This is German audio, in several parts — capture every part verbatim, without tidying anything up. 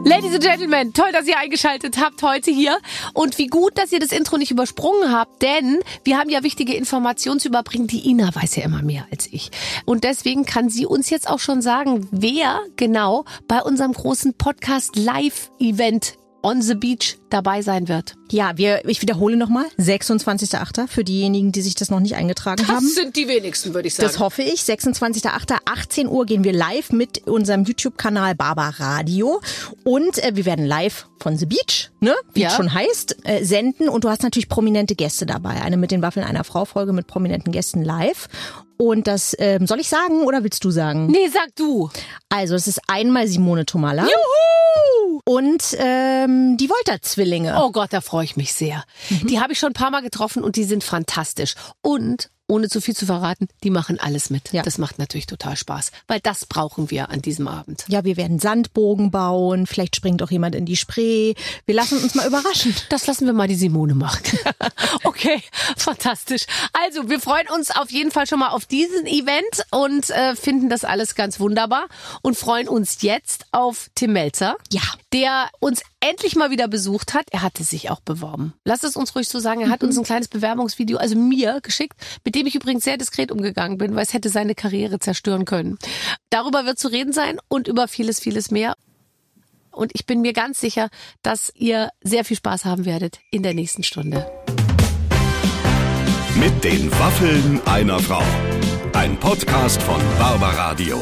Ladies and Gentlemen, toll, dass ihr eingeschaltet habt heute hier. Und wie gut, dass ihr das Intro nicht übersprungen habt, denn wir haben ja wichtige Informationen zu überbringen. Die Ina weiß ja immer mehr als ich. Und deswegen kann sie uns jetzt auch schon sagen, wer genau bei unserem großen Podcast-Live-Event On the Beach dabei sein wird. Ja, wir, ich wiederhole nochmal, sechsundzwanzigster achter für diejenigen, die sich das noch nicht eingetragen das haben. Das sind die wenigsten, würde ich sagen. Das hoffe ich. sechsundzwanzigster achter achtzehn Uhr gehen wir live mit unserem YouTube-Kanal Barbaradio und äh, wir werden live von The Beach, ne, wie ja. es schon heißt, äh, senden und du hast natürlich prominente Gäste dabei. Eine mit den Waffeln einer Frau Folge mit prominenten Gästen live. Und das, ähm, soll ich sagen oder willst du sagen? Nee, sag du. Also es ist einmal Simone Tomalla. Juhu! Und ähm, die Wolter-Zwillinge. Oh Gott, da freue ich mich sehr. Mhm. Die habe ich schon ein paar Mal getroffen und die sind fantastisch. Und ohne zu viel zu verraten, die machen alles mit. Ja. Das macht natürlich total Spaß, weil das brauchen wir an diesem Abend. Ja, wir werden Sandbogen bauen, vielleicht springt auch jemand in die Spree. Wir lassen uns mal überraschen. Das lassen wir mal die Simone machen. Okay, fantastisch. Also, wir freuen uns auf jeden Fall schon mal auf diesen Event und äh, finden das alles ganz wunderbar und freuen uns jetzt auf Tim Melzer, ja, der uns endlich mal wieder besucht hat. Er hatte sich auch beworben. Lass es uns ruhig so sagen. Er hat mhm. uns ein kleines Bewerbungsvideo, also mir, geschickt, mit dem ich übrigens sehr diskret umgegangen bin, weil es hätte seine Karriere zerstören können. Darüber wird zu reden sein und über vieles, vieles mehr. Und ich bin mir ganz sicher, dass ihr sehr viel Spaß haben werdet in der nächsten Stunde. Mit den Waffeln einer Frau. Ein Podcast von Barbaradio.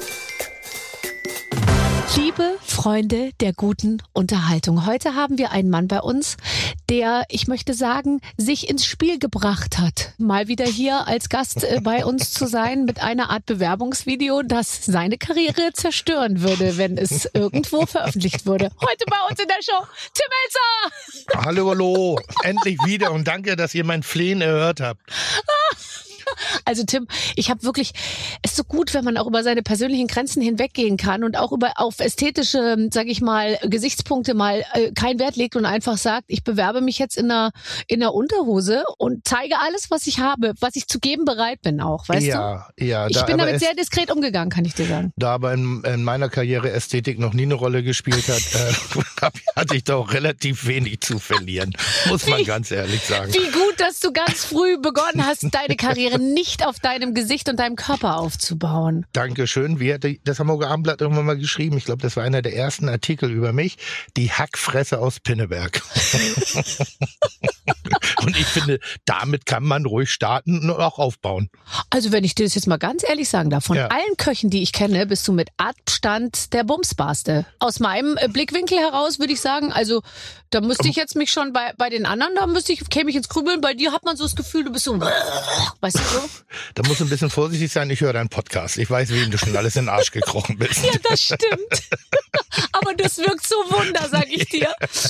Liebe Freunde der guten Unterhaltung, heute haben wir einen Mann bei uns, der, ich möchte sagen, sich ins Spiel gebracht hat, mal wieder hier als Gast äh, bei uns zu sein mit einer Art Bewerbungsvideo, das seine Karriere zerstören würde, wenn es irgendwo veröffentlicht würde. Heute bei uns in der Show, Tim Melzer! Hallo, hallo, endlich wieder und danke, dass ihr mein Flehen erhört habt. Also Tim, ich habe wirklich, es ist so gut, wenn man auch über seine persönlichen Grenzen hinweggehen kann und auch über auf ästhetische, sage ich mal, Gesichtspunkte mal äh, keinen Wert legt und einfach sagt, ich bewerbe mich jetzt in einer in einer Unterhose und zeige alles, was ich habe, was ich zu geben bereit bin auch, weißt ja, du? Ja, ich da, bin damit es, sehr diskret umgegangen, kann ich dir sagen. Da aber in, in meiner Karriere Ästhetik noch nie eine Rolle gespielt hat, äh, hatte ich da auch relativ wenig zu verlieren, muss man wie, ganz ehrlich sagen. Wie gut, dass du ganz früh begonnen hast, deine Karriere nicht auf deinem Gesicht und deinem Körper aufzubauen. Dankeschön. Wie hatte das Hamburger Abendblatt irgendwann mal geschrieben? Ich glaube, das war einer der ersten Artikel über mich. Die Hackfresse aus Pinneberg. Und ich finde, damit kann man ruhig starten und auch aufbauen. Also wenn ich dir das jetzt mal ganz ehrlich sagen darf, von ja. allen Köchen, die ich kenne, bist du mit Abstand der Bumsbarste. Aus meinem Blickwinkel heraus würde ich sagen, also da müsste ich jetzt mich schon bei bei den anderen, da müsste ich, käme ich ins Grübeln. Bei dir hat man so das Gefühl, du bist so, weißt du so? Da musst du ein bisschen vorsichtig sein, ich höre deinen Podcast. Ich weiß, wem du schon alles in den Arsch gekrochen bist. Ja, das stimmt. Aber das wirkt so wunder, sag ich dir.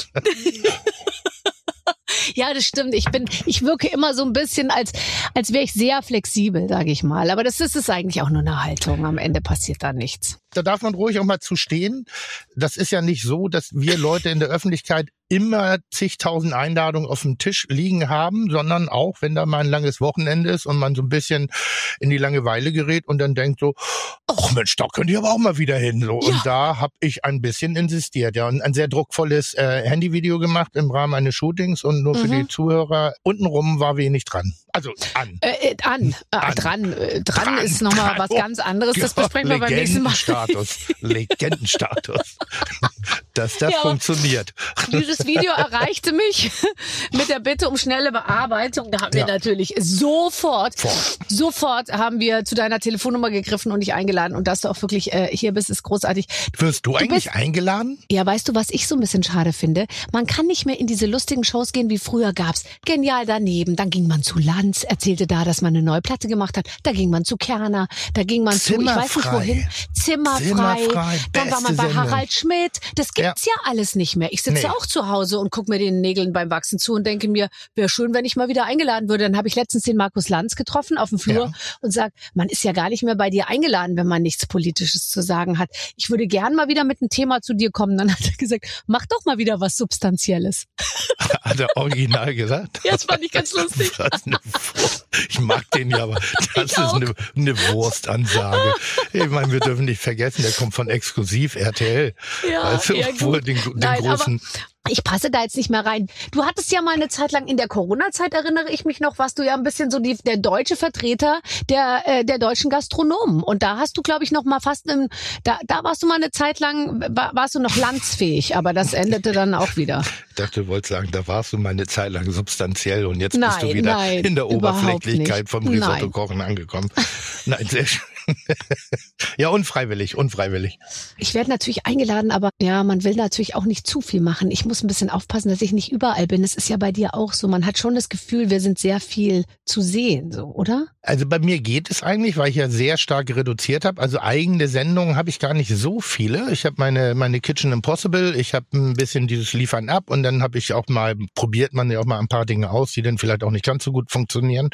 Ja, das stimmt. Ich bin, ich wirke immer so ein bisschen, als, als wäre ich sehr flexibel, sage ich mal. Aber das ist es eigentlich auch nur eine Haltung. Am Ende passiert da nichts. Da darf man ruhig auch mal zu stehen. Das ist ja nicht so, dass wir Leute in der Öffentlichkeit immer zigtausend Einladungen auf dem Tisch liegen haben, sondern auch, wenn da mal ein langes Wochenende ist und man so ein bisschen in die Langeweile gerät und dann denkt so, ach Mensch, da könnt ihr aber auch mal wieder hin. So. Ja. Und da habe ich ein bisschen insistiert, ja, und ein sehr druckvolles äh, Handyvideo gemacht im Rahmen eines Shootings und nur für mhm. die Zuhörer. Untenrum war wenig dran. Also an. Äh, äh, an. Äh, an. Dran. Äh, dran. Dran ist nochmal was ganz anderes. Das besprechen wir beim nächsten Mal. Legendenstatus. Legendenstatus. Dass das ja, funktioniert. Dieses Video erreichte mich mit der Bitte um schnelle Bearbeitung. Da haben wir ja. natürlich sofort, Fort. sofort haben wir zu deiner Telefonnummer gegriffen und dich eingeladen. Und dass du auch wirklich äh, hier bist, ist großartig. Wirst du, du eigentlich bist, eingeladen? Ja, weißt du, was ich so ein bisschen schade finde? Man kann nicht mehr in diese lustigen Shows gehen, wie früher gab's. Genial daneben. Dann ging man zu Lanz, erzählte da, dass man eine neue Platte gemacht hat. Da ging man zu Kerner. Da ging man zu, ich weiß nicht wohin. Zimmerfrei. Zimmerfrei. Dann war man bei Sendung. Harald Schmidt. Das gibt's ja, ja alles nicht mehr. Ich sitze nee. auch zu Hause und gucke mir den Nägeln beim Wachsen zu und denke mir, wäre schön, wenn ich mal wieder eingeladen würde. Dann habe ich letztens den Markus Lanz getroffen auf dem Flur ja. und sag, man ist ja gar nicht mehr bei dir eingeladen, wenn man nichts Politisches zu sagen hat. Ich würde gern mal wieder mit einem Thema zu dir kommen. Dann hat er gesagt, mach doch mal wieder was Substanzielles. Hat er original gesagt? Ja, das fand ich ganz lustig. Ich mag den ja, aber das ich ist eine, eine Wurstansage. Ich meine, wir dürfen nicht vergessen, der kommt von Exklusiv R T L. Ja, weißt du? ja Obwohl den, den Nein, großen... Ich passe da jetzt nicht mehr rein. Du hattest ja mal eine Zeit lang in der Corona-Zeit, erinnere ich mich noch, warst du ja ein bisschen so die, der deutsche Vertreter der äh, der deutschen Gastronomen. Und da hast du, glaube ich, noch mal fast im, da da warst du mal eine Zeit lang, war, warst du noch landsfähig, aber das endete dann auch wieder. Ich dachte, du wolltest sagen, da warst du mal eine Zeit lang substanziell und jetzt nein, bist du wieder nein, in der Oberflächlichkeit nicht. vom Risotto-Kochen angekommen. Nein, sehr schön. Ja, unfreiwillig, unfreiwillig. Ich werde natürlich eingeladen, aber ja, man will natürlich auch nicht zu viel machen. Ich muss ein bisschen aufpassen, dass ich nicht überall bin. Es ist ja bei dir auch so. Man hat schon das Gefühl, wir sind sehr viel zu sehen, so, oder? Also bei mir geht es eigentlich, weil ich ja sehr stark reduziert habe. Also eigene Sendungen habe ich gar nicht so viele. Ich habe meine meine Kitchen Impossible, ich habe ein bisschen dieses Liefern ab und dann habe ich auch mal, probiert man ja auch mal ein paar Dinge aus, die dann vielleicht auch nicht ganz so gut funktionieren.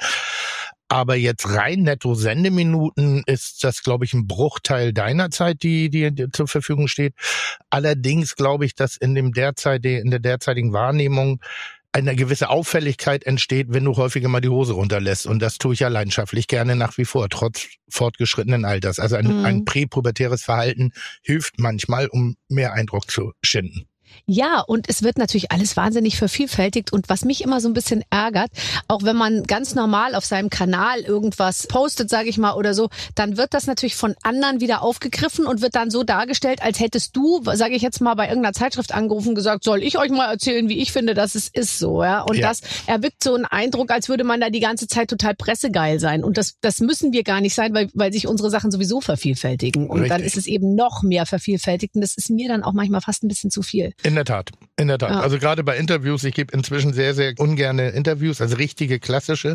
Aber jetzt rein netto Sendeminuten ist das, glaube ich, ein Bruchteil deiner Zeit, die, die, die zur Verfügung steht. Allerdings glaube ich, dass in dem derzeitigen, in der derzeitigen Wahrnehmung eine gewisse Auffälligkeit entsteht, wenn du häufiger mal die Hose runterlässt. Und das tue ich ja leidenschaftlich gerne nach wie vor, trotz fortgeschrittenen Alters. Also ein, mhm. ein präpubertäres Verhalten hilft manchmal, um mehr Eindruck zu schinden. Ja, und es wird natürlich alles wahnsinnig vervielfältigt. Und was mich immer so ein bisschen ärgert, auch wenn man ganz normal auf seinem Kanal irgendwas postet, sage ich mal, oder so, dann wird das natürlich von anderen wieder aufgegriffen und wird dann so dargestellt, als hättest du, sage ich jetzt mal, bei irgendeiner Zeitschrift angerufen und gesagt, soll ich euch mal erzählen, wie ich finde, dass es ist so, ja. Und ja. das erweckt so einen Eindruck, als würde man da die ganze Zeit total pressegeil sein. Und das, das müssen wir gar nicht sein, weil, weil sich unsere Sachen sowieso vervielfältigen. Und Richtig. Dann ist es eben noch mehr vervielfältigt. Und das ist mir dann auch manchmal fast ein bisschen zu viel. In der Tat, in der Tat. Ja. Also gerade bei Interviews, ich gebe inzwischen sehr, sehr ungerne Interviews, also richtige klassische.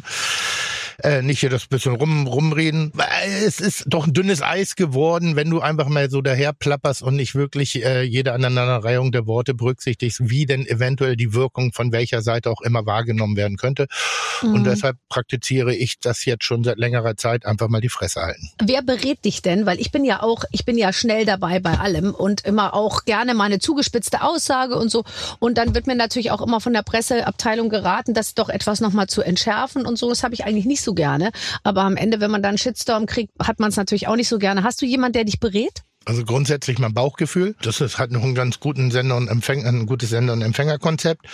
Äh, nicht hier das bisschen rum rumreden. Es ist doch ein dünnes Eis geworden, wenn du einfach mal so daher plapperst und nicht wirklich äh, jede Aneinanderreihung der Worte berücksichtigst, wie denn eventuell die Wirkung von welcher Seite auch immer wahrgenommen werden könnte. Mhm. Und deshalb praktiziere ich das jetzt schon seit längerer Zeit, einfach mal die Fresse halten. Wer berät dich denn? Weil ich bin ja auch, ich bin ja schnell dabei bei allem und immer auch gerne mal eine zugespitzte Aussage und so. Und dann wird mir natürlich auch immer von der Presseabteilung geraten, das doch etwas nochmal zu entschärfen und so. Das habe ich eigentlich nicht so gerne. Aber am Ende, wenn man dann einen Shitstorm kriegt, hat man es natürlich auch nicht so gerne. Hast du jemanden, der dich berät? Also grundsätzlich mein Bauchgefühl. Das ist halt noch ein ganz guten Sender- und Empfänger, ein gutes Sender- und Empfängerkonzept.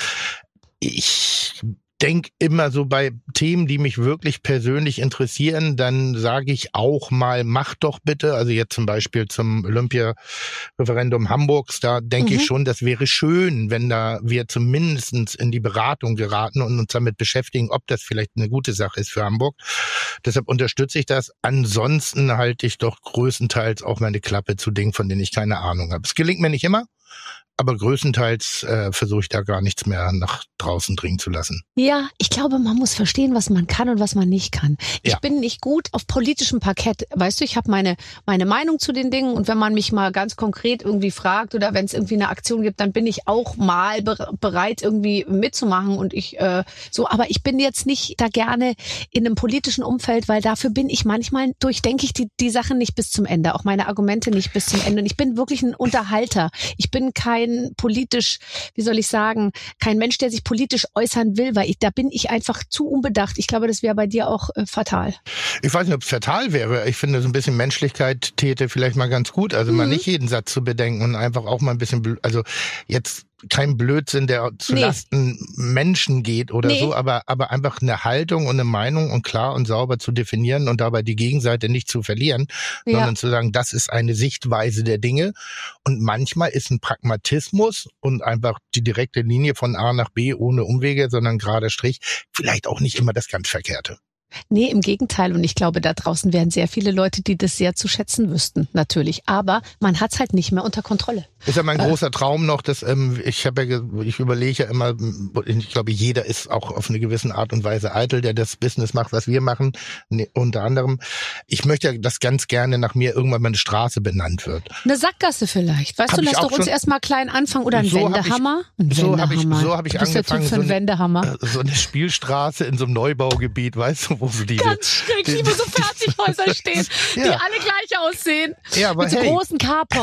Ich denke immer so bei Themen, die mich wirklich persönlich interessieren, dann sage ich auch mal, mach doch bitte, also jetzt zum Beispiel zum Olympia-Referendum Hamburgs, da denke mhm. ich schon, das wäre schön, wenn da wir zumindest in die Beratung geraten und uns damit beschäftigen, ob das vielleicht eine gute Sache ist für Hamburg. Deshalb unterstütze ich das. Ansonsten halte ich doch größtenteils auch meine Klappe zu Dingen, von denen ich keine Ahnung habe. Es gelingt mir nicht immer, aber größtenteils äh, versuche ich da gar nichts mehr nach draußen dringen zu lassen. Ja, ich glaube, man muss verstehen, was man kann und was man nicht kann. Ich ja. bin nicht gut auf politischem Parkett. Weißt du, ich habe meine meine Meinung zu den Dingen und wenn man mich mal ganz konkret irgendwie fragt oder wenn es irgendwie eine Aktion gibt, dann bin ich auch mal be- bereit, irgendwie mitzumachen und ich äh, so. Aber ich bin jetzt nicht da gerne in einem politischen Umfeld, weil dafür bin ich manchmal, durchdenke ich die, die Sachen nicht bis zum Ende, auch meine Argumente nicht bis zum Ende. Und ich bin wirklich ein Unterhalter. Ich bin kein politisch, wie soll ich sagen, kein Mensch, der sich politisch äußern will, weil ich, da bin ich einfach zu unbedacht. Ich glaube, das wäre bei dir auch äh, fatal. Ich weiß nicht, ob es fatal wäre. Ich finde, so ein bisschen Menschlichkeit täte vielleicht mal ganz gut. Also mhm. mal nicht jeden Satz zu bedenken und einfach auch mal ein bisschen, also jetzt kein Blödsinn, der zu nee. Lasten Menschen geht oder nee. so, aber aber einfach eine Haltung und eine Meinung und klar und sauber zu definieren und dabei die Gegenseite nicht zu verlieren, ja. sondern zu sagen, das ist eine Sichtweise der Dinge. Und manchmal ist ein Pragmatismus und einfach die direkte Linie von A nach B ohne Umwege, sondern gerader Strich, vielleicht auch nicht immer das ganz Verkehrte. Nee, im Gegenteil. Und ich glaube, da draußen wären sehr viele Leute, die das sehr zu schätzen wüssten, natürlich. Aber man hat's halt nicht mehr unter Kontrolle. Ist ja mein äh. großer Traum noch, dass ähm, ich habe ja, ich überlege ja immer, ich glaube, jeder ist auch auf eine gewisse Art und Weise eitel, der das Business macht, was wir machen, nee, unter anderem. Ich möchte ja, dass ganz gerne nach mir irgendwann mal eine Straße benannt wird. Eine Sackgasse vielleicht. Weißt hab du, lass doch uns erstmal klein anfangen oder ein so Wendehammer. Hab ich, so habe ich, so hab ich angefangen. So, eine, so eine Spielstraße in so einem Neubaugebiet, weißt du, wo so diese... Ganz schrecklich, wo so Fertighäuser stehen, ja. die alle gleich aussehen. Ja, aber mit so hey. großen Carports.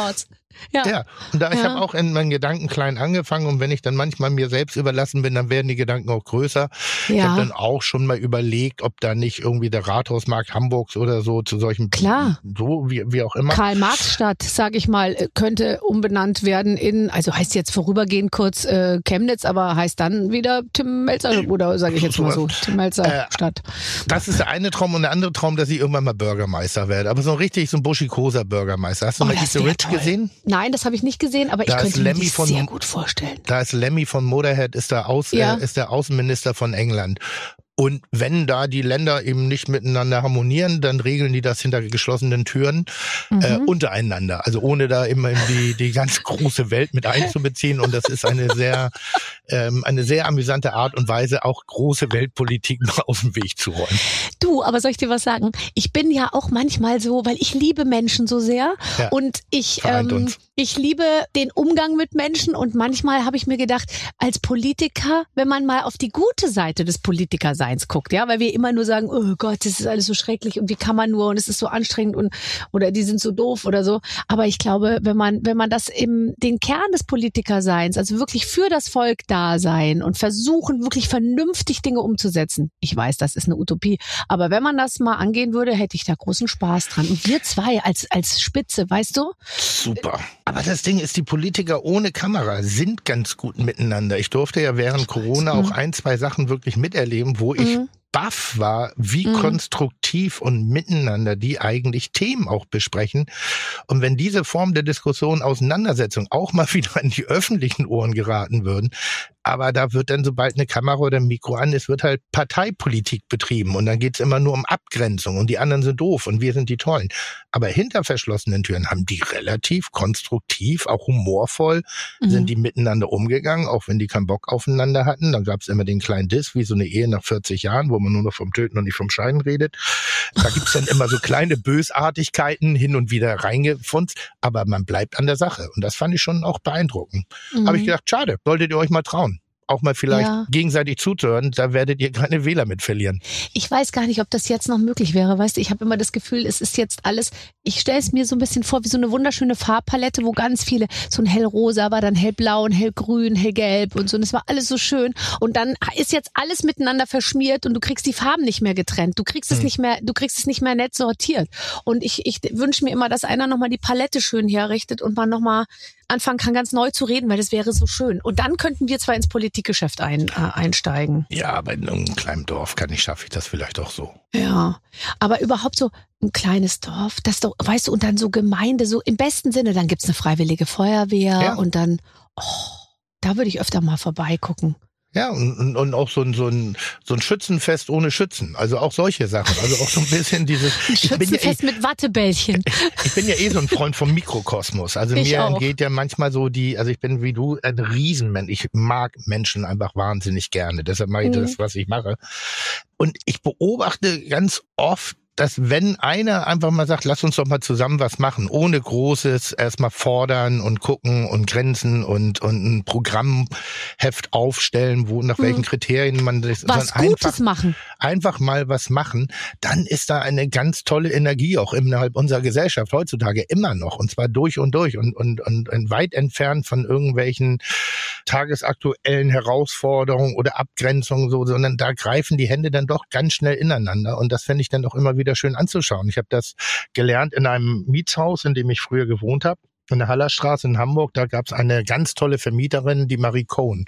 Ja. ja. Und da ich ja. habe auch in meinen Gedanken klein angefangen und wenn ich dann manchmal mir selbst überlassen bin, dann werden die Gedanken auch größer. Ja. Ich habe dann auch schon mal überlegt, ob da nicht irgendwie der Rathausmarkt Hamburgs oder so zu solchen, Klar. so wie, wie auch immer. Karl-Marx-Stadt, sage ich mal, könnte umbenannt werden in, also heißt jetzt vorübergehend kurz äh, Chemnitz, aber heißt dann wieder Tim Melzer oder sage ich jetzt mal so, Tim Melzer äh, Stadt. Das ist der eine Traum und der andere Traum, dass ich irgendwann mal Bürgermeister werde. Aber so ein richtig so ein buschikoser Bürgermeister. Hast du oh, mal Eat the Rich gesehen? Nein, das habe ich nicht gesehen, aber da ich könnte mir das von, sehr gut vorstellen. Da ist Lemmy von Motorhead, ist der, Aus, ja. äh, ist der Außenminister von England. Und wenn da die Länder eben nicht miteinander harmonieren, dann regeln die das hinter geschlossenen Türen mhm. äh, untereinander. Also ohne da immer die, die ganz große Welt mit einzubeziehen. Und das ist eine sehr, ähm, eine sehr amüsante Art und Weise, auch große Weltpolitik mal aus dem Weg zu räumen. Du, aber soll ich dir was sagen? Ich bin ja auch manchmal so, weil ich liebe Menschen so sehr ja. und ich, ähm, ich liebe den Umgang mit Menschen und manchmal habe ich mir gedacht, als Politiker, wenn man mal auf die gute Seite des Politikerseins guckt, ja, weil wir immer nur sagen, oh Gott, das ist alles so schrecklich und wie kann man nur und es ist so anstrengend und oder die sind so doof oder so. Aber ich glaube, wenn man wenn man das im den Kern des Politikerseins, also wirklich für das Volk da sein und versuchen wirklich vernünftig Dinge umzusetzen. Ich weiß, das ist eine Utopie, aber wenn man das mal angehen würde, hätte ich da großen Spaß dran. Und wir zwei als als Spitze, weißt du? Super. Aber das Ding ist, die Politiker ohne Kamera sind ganz gut miteinander. Ich durfte ja während Corona auch ein, zwei Sachen wirklich miterleben, wo ich mhm. baff war, wie mhm. konstruktiv und miteinander die eigentlich Themen auch besprechen. Und wenn diese Form der Diskussion, Auseinandersetzung auch mal wieder in die öffentlichen Ohren geraten würden, aber da wird dann, sobald eine Kamera oder ein Mikro an ist, wird halt Parteipolitik betrieben und dann geht's immer nur um Abgrenzung und die anderen sind doof und wir sind die Tollen. Aber hinter verschlossenen Türen haben die relativ konstruktiv, auch humorvoll, mhm. sind die miteinander umgegangen, auch wenn die keinen Bock aufeinander hatten. Dann gab's immer den kleinen Diss, wie so eine Ehe nach vierzig Jahren, wo man nur noch vom Töten und nicht vom Scheiden redet. Da gibt's dann immer so kleine Bösartigkeiten hin und wieder reingefunzt, aber man bleibt an der Sache. Und das fand ich schon auch beeindruckend. Mhm. Habe ich gedacht, schade, solltet ihr euch mal trauen. Auch mal vielleicht ja. gegenseitig zuzuhören, da werdet ihr keine Wähler mit verlieren. Ich weiß gar nicht, ob das jetzt noch möglich wäre. Weißt du, ich habe immer das Gefühl, es ist jetzt alles, ich stelle es mir so ein bisschen vor wie so eine wunderschöne Farbpalette, wo ganz viele, so ein hellrosa war, dann hellblau und hellgrün, hellgelb und so. Und es war alles so schön. Und dann ist jetzt alles miteinander verschmiert und du kriegst die Farben nicht mehr getrennt. Du kriegst es hm. nicht mehr, du kriegst es nicht mehr nett sortiert. Und ich, ich wünsche mir immer, dass einer nochmal die Palette schön herrichtet und man nochmal anfangen kann, ganz neu zu reden, weil das wäre so schön. Und dann könnten wir zwar ins Politikgeschäft ein, äh, einsteigen. Ja, aber in einem kleinen Dorf kann ich, schaffe ich das vielleicht auch so. Ja, aber überhaupt so ein kleines Dorf, das doch, weißt du, und dann so Gemeinde, so im besten Sinne, dann gibt's eine freiwillige Feuerwehr ja. und dann, oh, da würde ich öfter mal vorbeigucken. Ja, und, und auch so ein, so ein, so ein Schützenfest ohne Schützen. Also auch solche Sachen. Also auch so ein bisschen dieses. Ein Schützenfest ja eh, mit Wattebällchen. Ich bin ja eh so ein Freund vom Mikrokosmos. Also ich mir auch. Entgeht ja manchmal so die, also ich bin wie du ein Riesenmensch. Ich mag Menschen einfach wahnsinnig gerne. Deshalb mache ich mhm. das, was ich mache. Und ich beobachte ganz oft, dass wenn einer einfach mal sagt, lass uns doch mal zusammen was machen, ohne großes erstmal fordern und gucken und Grenzen und und ein Programmheft aufstellen, wo nach hm. welchen Kriterien man das was Gutes einfach, machen, einfach mal was machen, dann ist da eine ganz tolle Energie auch innerhalb unserer Gesellschaft heutzutage immer noch und zwar durch und durch und und und, und weit entfernt von irgendwelchen tagesaktuellen Herausforderungen oder Abgrenzungen so, sondern da greifen die Hände dann doch ganz schnell ineinander und das fände ich dann auch immer wieder schön anzuschauen. Ich habe das gelernt in einem Mietshaus, in dem ich früher gewohnt habe, in der Hallerstraße in Hamburg. Da gab es eine ganz tolle Vermieterin, die Marie Cohn.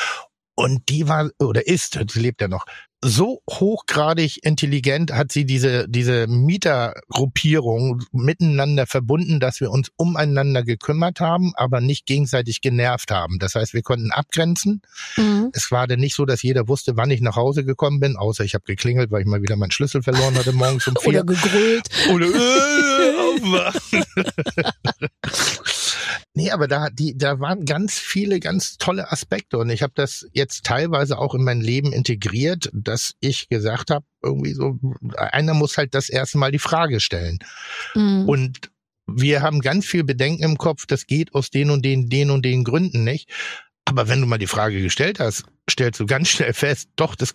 Und die war, oder ist, sie lebt ja noch, so hochgradig intelligent hat sie diese diese Mietergruppierung miteinander verbunden, dass wir uns umeinander gekümmert haben, aber nicht gegenseitig genervt haben. Das heißt, wir konnten abgrenzen. Mhm. Es war dann nicht so, dass jeder wusste, wann ich nach Hause gekommen bin, außer ich habe geklingelt, weil ich mal wieder meinen Schlüssel verloren hatte morgens um vier. Oder gegrölt. Oder äh, aufwachen. Nee, aber da die da waren ganz viele ganz tolle Aspekte und ich habe das jetzt teilweise auch in mein Leben integriert, dass ich gesagt habe, irgendwie so, einer muss halt das erste Mal die Frage stellen. Mhm. Und wir haben ganz viel Bedenken im Kopf, das geht aus den und den, den und den Gründen nicht. Aber wenn du mal die Frage gestellt hast, stellst du ganz schnell fest, doch, das geht.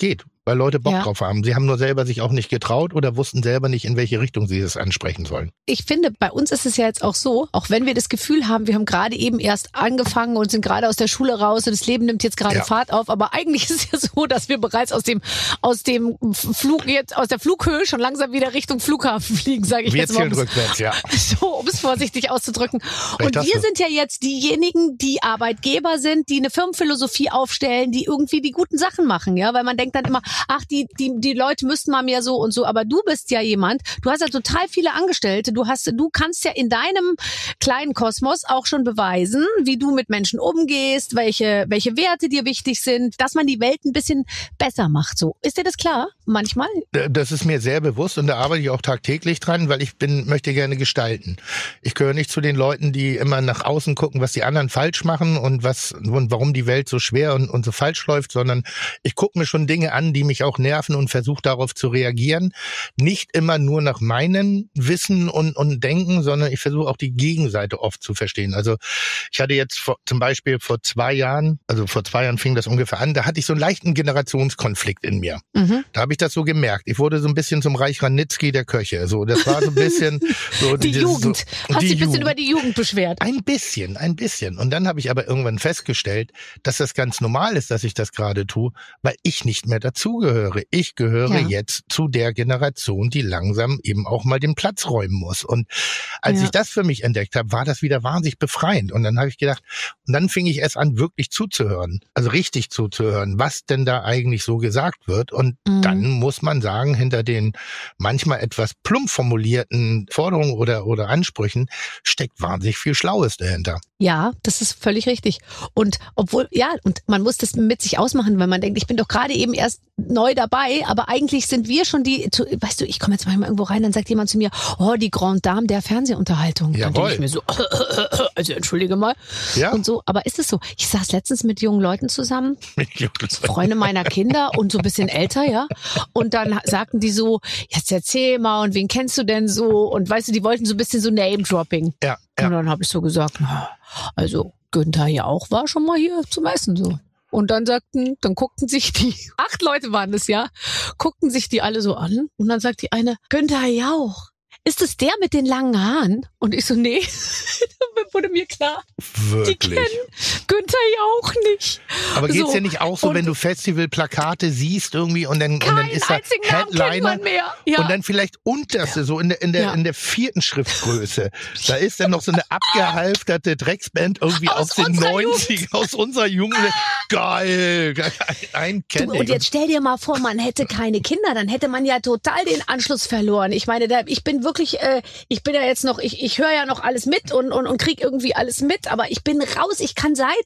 weil Leute Bock Ja. drauf haben. Sie haben nur selber sich auch nicht getraut oder wussten selber nicht, in welche Richtung sie es ansprechen sollen. Ich finde, bei uns ist es ja jetzt auch so, auch wenn wir das Gefühl haben, wir haben gerade eben erst angefangen und sind gerade aus der Schule raus und das Leben nimmt jetzt gerade Ja. Fahrt auf, aber eigentlich ist es ja so, dass wir bereits aus dem aus dem Flug jetzt aus der Flughöhe schon langsam wieder Richtung Flughafen fliegen, sage ich Wir jetzt mal. zielen rückwärts, ja. So, um es vorsichtig auszudrücken. Und hast wir du. sind ja jetzt diejenigen, die Arbeitgeber sind, die eine Firmenphilosophie aufstellen, die irgendwie die guten Sachen machen, ja, weil man denkt dann immer, ach, die die die Leute müssten mal mehr so und so, aber du bist ja jemand, du hast ja total viele Angestellte, du hast du kannst ja in deinem kleinen Kosmos auch schon beweisen, wie du mit Menschen umgehst, welche welche Werte dir wichtig sind, dass man die Welt ein bisschen besser macht, so. Ist dir das klar? Manchmal? Das ist mir sehr bewusst und da arbeite ich auch tagtäglich dran, weil ich bin, möchte gerne gestalten. Ich gehöre nicht zu den Leuten, die immer nach außen gucken, was die anderen falsch machen und was und warum die Welt so schwer und, und so falsch läuft, sondern ich gucke mir schon Dinge an, die mich auch nerven und versuche darauf zu reagieren. Nicht immer nur nach meinem Wissen und, und Denken, sondern ich versuche auch die Gegenseite oft zu verstehen. Also ich hatte jetzt vor, zum Beispiel vor zwei Jahren, also vor zwei Jahren fing das ungefähr an, da hatte ich so einen leichten Generationskonflikt in mir. Mhm. Da habe ich das so gemerkt. Ich wurde so ein bisschen zum Reich Ranitzky der Köche. So, das war so ein bisschen so Die dieses, Jugend. So, Hast die dich ein bisschen Jugend. über die Jugend beschwert. Ein bisschen, ein bisschen. Und dann habe ich aber irgendwann festgestellt, dass das ganz normal ist, dass ich das gerade tue, weil ich nicht mehr dazugehöre. Ich gehöre Ja. jetzt zu der Generation, die langsam eben auch mal den Platz räumen muss. Und als Ja. ich das für mich entdeckt habe, war das wieder wahnsinnig befreiend. Und dann habe ich gedacht, und dann fing ich erst an, wirklich zuzuhören, also richtig zuzuhören, was denn da eigentlich so gesagt wird. Und Mhm. dann muss man sagen, hinter den manchmal etwas plump formulierten Forderungen oder, oder Ansprüchen steckt wahnsinnig viel Schlaues dahinter. Ja, das ist völlig richtig. Und obwohl, ja, und man muss das mit sich ausmachen, weil man denkt, ich bin doch gerade eben erst neu dabei, aber eigentlich sind wir schon die, zu, weißt du, ich komme jetzt manchmal irgendwo rein, dann sagt jemand zu mir, oh, die Grande Dame der Fernsehunterhaltung. Dann denke Jawohl. ich mir so, also entschuldige mal. Ja. Und so, aber ist es so? Ich saß letztens mit jungen Leuten zusammen, Freunde meiner Kinder und so ein bisschen älter, ja. Und dann sagten die so, jetzt erzähl mal und wen kennst du denn so? Und weißt du, die wollten so ein bisschen so Name-Dropping. Ja, Und ja. dann habe ich so gesagt, na, also Günther ja auch war schon mal hier zum Essen so. Und dann sagten, dann guckten sich die, acht Leute waren das, ja, guckten sich die alle so an. Und dann sagt die eine, Günther Jauch, ist es der mit den langen Haaren? Und ich so, nee, dann wurde mir klar, die Wirklich. kennen Günther Jauch nicht. Aber geht's so. dir nicht auch so, Und wenn du Festivalplakate siehst irgendwie und dann, und dann keinen ist da einzigen Namen kennt Headliner man mehr. Ja. und dann vielleicht unterste, so in der, in der, Ja. in der vierten Schriftgröße. Da ist dann noch so eine abgehalfterte Drecksband irgendwie aus, Aus den unserer neunzig, aus unserer Jugend. Geil, ein Du, kenne und ich. jetzt stell dir mal vor, man hätte keine Kinder, dann hätte man ja total den Anschluss verloren. Ich meine, da, ich bin wirklich, äh, ich bin ja jetzt noch, ich, ich höre ja noch alles mit und, und, und krieg irgendwie alles mit, aber ich bin raus. Ich kann seit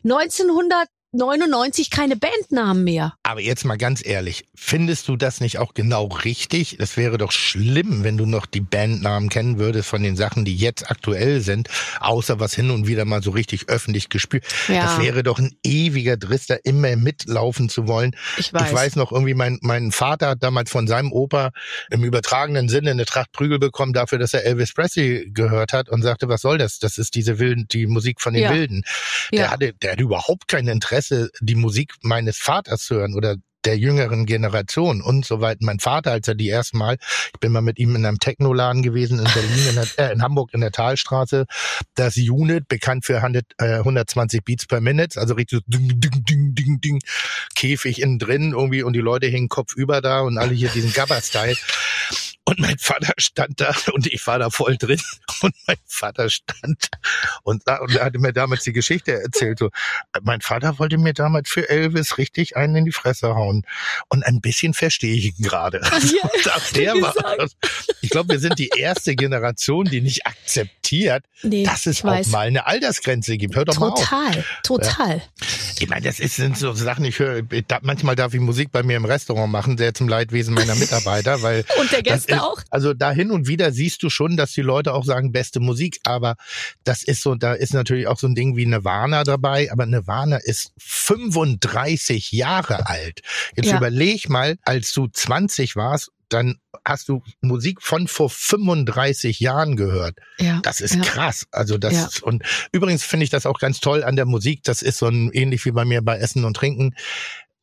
neunzehnhundertneunundneunzig keine Bandnamen mehr. Aber jetzt mal ganz ehrlich, findest du das nicht auch genau richtig? Es wäre doch schlimm, wenn du noch die Bandnamen kennen würdest von den Sachen, die jetzt aktuell sind, außer was hin und wieder mal so richtig öffentlich gespielt. Ja. Das wäre doch ein ewiger Driss, da immer mitlaufen zu wollen. Ich weiß. Ich weiß noch irgendwie, mein, mein Vater hat damals von seinem Opa im übertragenen Sinne eine Tracht Prügel bekommen dafür, dass er Elvis Presley gehört hat und sagte, was soll das? Das ist diese Wilden, die Musik von den Ja. Wilden. Der Ja. hatte, der hatte überhaupt kein Interesse, die Musik meines Vaters zu hören oder der jüngeren Generation und so weiter. Mein Vater, als er die erste Mal, ich bin mal mit ihm in einem Technoladen gewesen in Berlin, in, der, äh, in Hamburg in der Talstraße, das Unit, bekannt für hundert, äh, hundertzwanzig Beats per Minute, also richtig so ding, ding, ding, ding, ding, Käfig innen drin irgendwie und die Leute hingen kopfüber da und alle hier diesen Gabba-Style. Und mein Vater stand da und ich war da voll drin und mein Vater stand und, und er hatte mir damals die Geschichte erzählt. So, mein Vater wollte mir damals für Elvis richtig einen in die Fresse hauen und ein bisschen verstehe ich ihn gerade. Ja, Das der war das. Ich glaube, wir sind die erste Generation, die nicht akzeptiert, Nee, dass es ich auch weiß. mal eine Altersgrenze gibt. Hör doch mal auf. Total, total. Ich meine, das ist, sind so Sachen, ich höre, da, manchmal darf ich Musik bei mir im Restaurant machen, sehr zum Leidwesen meiner Mitarbeiter, weil Und der das Gäste ist, auch? Also da hin und wieder siehst du schon, dass die Leute auch sagen, beste Musik, aber das ist so, da ist natürlich auch so ein Ding wie Nirvana dabei, aber Nirvana ist fünfunddreißig Jahre alt. Jetzt Ja. überleg mal, als du zwanzig warst, dann hast du Musik von vor fünfunddreißig Jahren gehört. Ja. Das ist ja. krass. Also das Ja. und übrigens finde ich das auch ganz toll an der Musik. Das ist so ein ähnlich wie bei mir bei Essen und Trinken.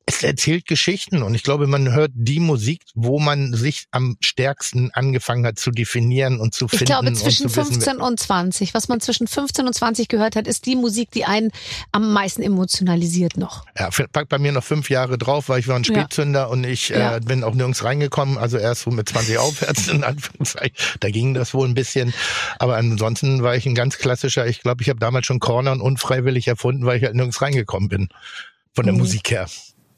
Es erzählt Geschichten und ich glaube, man hört die Musik, wo man sich am stärksten angefangen hat zu definieren und zu finden. Ich glaube, zwischen und zu wissen, fünfzehn und zwanzig. Was man zwischen fünfzehn und zwanzig gehört hat, ist die Musik, die einen am meisten emotionalisiert noch. Ja, packt bei mir noch fünf Jahre drauf, weil ich war ein Spätzünder ja. und ich äh, ja. bin auch nirgends reingekommen, also erst so mit zwanzig aufwärts in Anführungszeichen. Da ging das wohl ein bisschen, aber ansonsten war ich ein ganz klassischer, ich glaube, ich habe damals schon Cornern unfreiwillig erfunden, weil ich halt nirgends reingekommen bin, von der mhm. Musik her.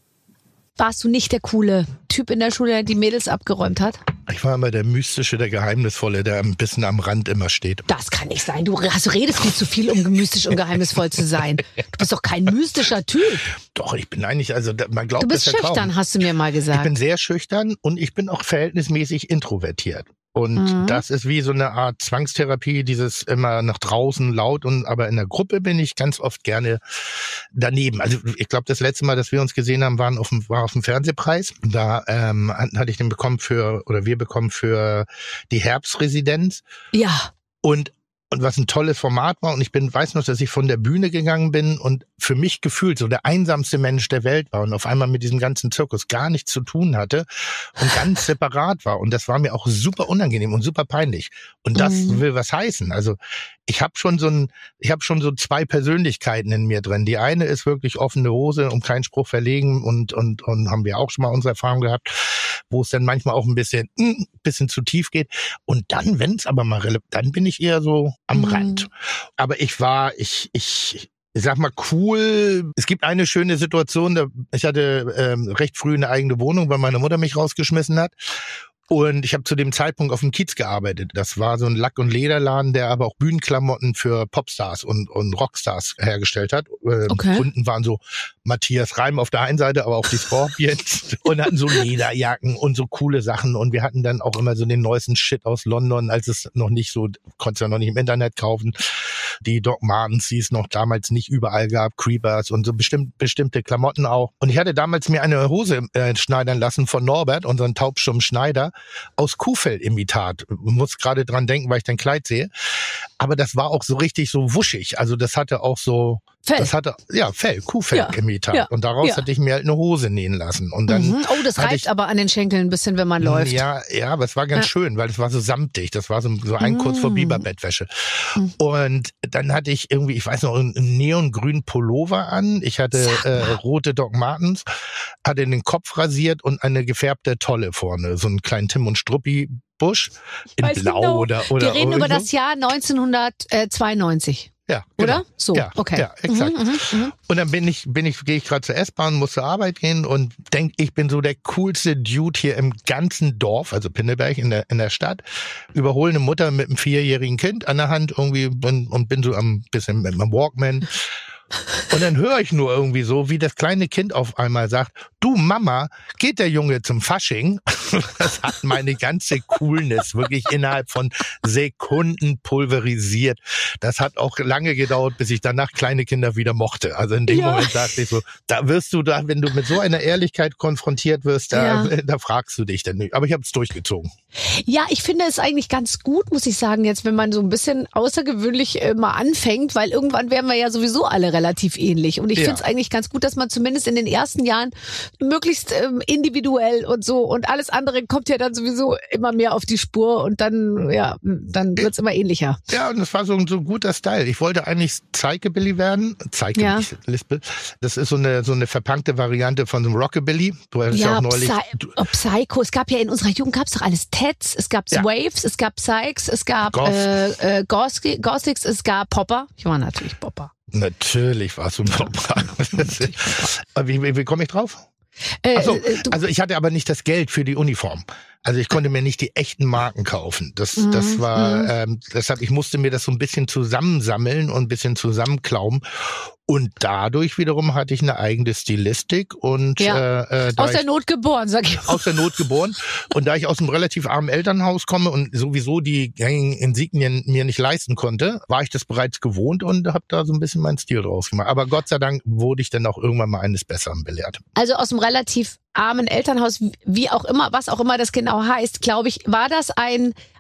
Warst du nicht der coole Typ in der Schule, der die Mädels abgeräumt hat? Ich war immer der Mystische, der Geheimnisvolle, der ein bisschen am Rand immer steht. Das kann nicht sein. Du, hast, du redest viel zu viel, um mystisch und geheimnisvoll zu sein. Du bist doch kein mystischer Typ. Doch, ich bin eigentlich, also man glaubt, du bist das ist schüchtern, Traum. Hast du mir mal gesagt. Ich bin sehr schüchtern und ich bin auch verhältnismäßig introvertiert. Und mhm. das ist wie so eine Art Zwangstherapie, dieses immer nach draußen laut und aber in der Gruppe bin ich ganz oft gerne daneben. Also ich glaube, das letzte Mal, dass wir uns gesehen haben, waren auf dem, war auf dem Fernsehpreis. Da ähm, hatte ich den bekommen für, oder wir bekommen für die Herbstresidenz. Ja. Und Und was ein tolles Format war. Und ich bin, weiß noch, dass ich von der Bühne gegangen bin und für mich gefühlt so der einsamste Mensch der Welt war und auf einmal mit diesem ganzen Zirkus gar nichts zu tun hatte und ganz separat war. Und das war mir auch super unangenehm und super peinlich. Und das mhm. will was heißen. Also ich habe schon so ein, ich habe schon so zwei Persönlichkeiten in mir drin. Die eine ist wirklich offene Hose, um keinen Spruch verlegen und und und haben wir auch schon mal unsere Erfahrung gehabt, wo es dann manchmal auch ein bisschen, ein bisschen zu tief geht. Und dann, wenn es aber mal relevant, dann bin ich eher so am mhm. Rand. Aber ich war, ich, ich, ich sag mal cool. Es gibt eine schöne Situation, da ich hatte ähm, recht früh eine eigene Wohnung, weil meine Mutter mich rausgeschmissen hat. Und ich habe zu dem Zeitpunkt auf dem Kiez gearbeitet. Das war so ein Lack- und Lederladen, der aber auch Bühnenklamotten für Popstars und, und Rockstars hergestellt hat. Ähm, okay. Kunden waren so Matthias Reim auf der einen Seite, aber auch die Scorpions und hatten so Lederjacken und so coole Sachen. Und wir hatten dann auch immer so den neuesten Shit aus London, als es noch nicht so, konntest ja noch nicht im Internet kaufen. Die Doc Martens, die es noch damals nicht überall gab, Creepers und so bestimmt, bestimmte Klamotten auch. Und ich hatte damals mir eine Hose äh, schneidern lassen von Norbert, unseren taubstummen Schneider, aus Kuhfellimitat. Muss gerade dran denken, weil ich dein Kleid sehe. Aber das war auch so richtig so wuschig. Also das hatte auch so, Fell. das hatte, ja, Fell, Kuhfellimitat. Ja, ja, und daraus ja. hatte ich mir halt eine Hose nähen lassen. Und dann mhm. Oh, das reibt ich, aber an den Schenkeln ein bisschen, wenn man läuft. Ja, ja, aber es war ganz ja. schön, weil es war so samtig. Das war so, so ein mm. kurz vor Biberbettwäsche. Mm. Und dann hatte ich irgendwie, ich weiß noch, einen neongrünen Pullover an. Ich hatte äh, rote Doc Martens, hatte den Kopf rasiert und eine gefärbte Tolle vorne. So einen kleinen Tim und Struppi Busch in Weiß Blau genau. oder oder Wir reden oder über so. das Jahr neunzehnhundertzweiundneunzig. Ja, genau. Oder? So, ja, okay. Ja, exakt. Mhm, mh, und dann bin ich, bin ich, gehe ich gerade zur S-Bahn, muss zur Arbeit gehen und denk, ich bin so der coolste Dude hier im ganzen Dorf, also Pinneberg in der in der Stadt. Überhole eine Mutter mit einem vierjährigen Kind an der Hand irgendwie und, und bin so am bisschen mit meinem Walkman. Und dann höre ich nur irgendwie so, wie das kleine Kind auf einmal sagt, du Mama, geht der Junge zum Fasching? Das hat meine ganze Coolness wirklich innerhalb von Sekunden pulverisiert. Das hat auch lange gedauert, bis ich danach kleine Kinder wieder mochte. Also in dem ja. Moment dachte ich so, da wirst du da, wenn du mit so einer Ehrlichkeit konfrontiert wirst, da, ja. da fragst du dich dann nicht. Aber ich habe es durchgezogen. Ja, ich finde es eigentlich ganz gut, muss ich sagen, jetzt, wenn man so ein bisschen außergewöhnlich äh, mal anfängt, weil irgendwann werden wir ja sowieso alle relativ ähnlich. Und ich ja. finde es eigentlich ganz gut, dass man zumindest in den ersten Jahren möglichst ähm, individuell und so und alles andere kommt ja dann sowieso immer mehr auf die Spur und dann, ja, dann wird's immer ähnlicher. Ja, und das war so ein so guter Style. Ich wollte eigentlich Psychobilly werden. Psychobilly, ja. Lispel. Das ist so eine so eine verpunkte Variante von so einem Rockabilly. Du hast ja, ja auch neulich. Psy- oh, Psycho. Es gab ja in unserer Jugend gab's doch alles Teds, es gab ja. Waves, es gab Psychs, es gab Goth. äh, äh, Gothics, es gab Popper. Ich war natürlich Popper. Natürlich warst du ein Popper. wie, wie, wie komme ich drauf? Äh, Ach so, äh, also ich hatte aber nicht das Geld für die Uniform. Also ich konnte mir nicht die echten Marken kaufen. Das, mhm. das war, ähm, deshalb, ich musste mir das so ein bisschen zusammensammeln und ein bisschen zusammenklauben. Und dadurch wiederum hatte ich eine eigene Stilistik und ja. äh, äh, aus der ich, Not geboren, sag ich mal. Aus der Not geboren. Und da ich aus einem relativ armen Elternhaus komme und sowieso die gängigen Insignien mir nicht leisten konnte, war ich das bereits gewohnt und habe da so ein bisschen meinen Stil draus gemacht. Aber Gott sei Dank wurde ich dann auch irgendwann mal eines Besseren belehrt. Also aus einem relativ armen Elternhaus, wie auch immer, was auch immer das genau heißt, glaube ich, war das ein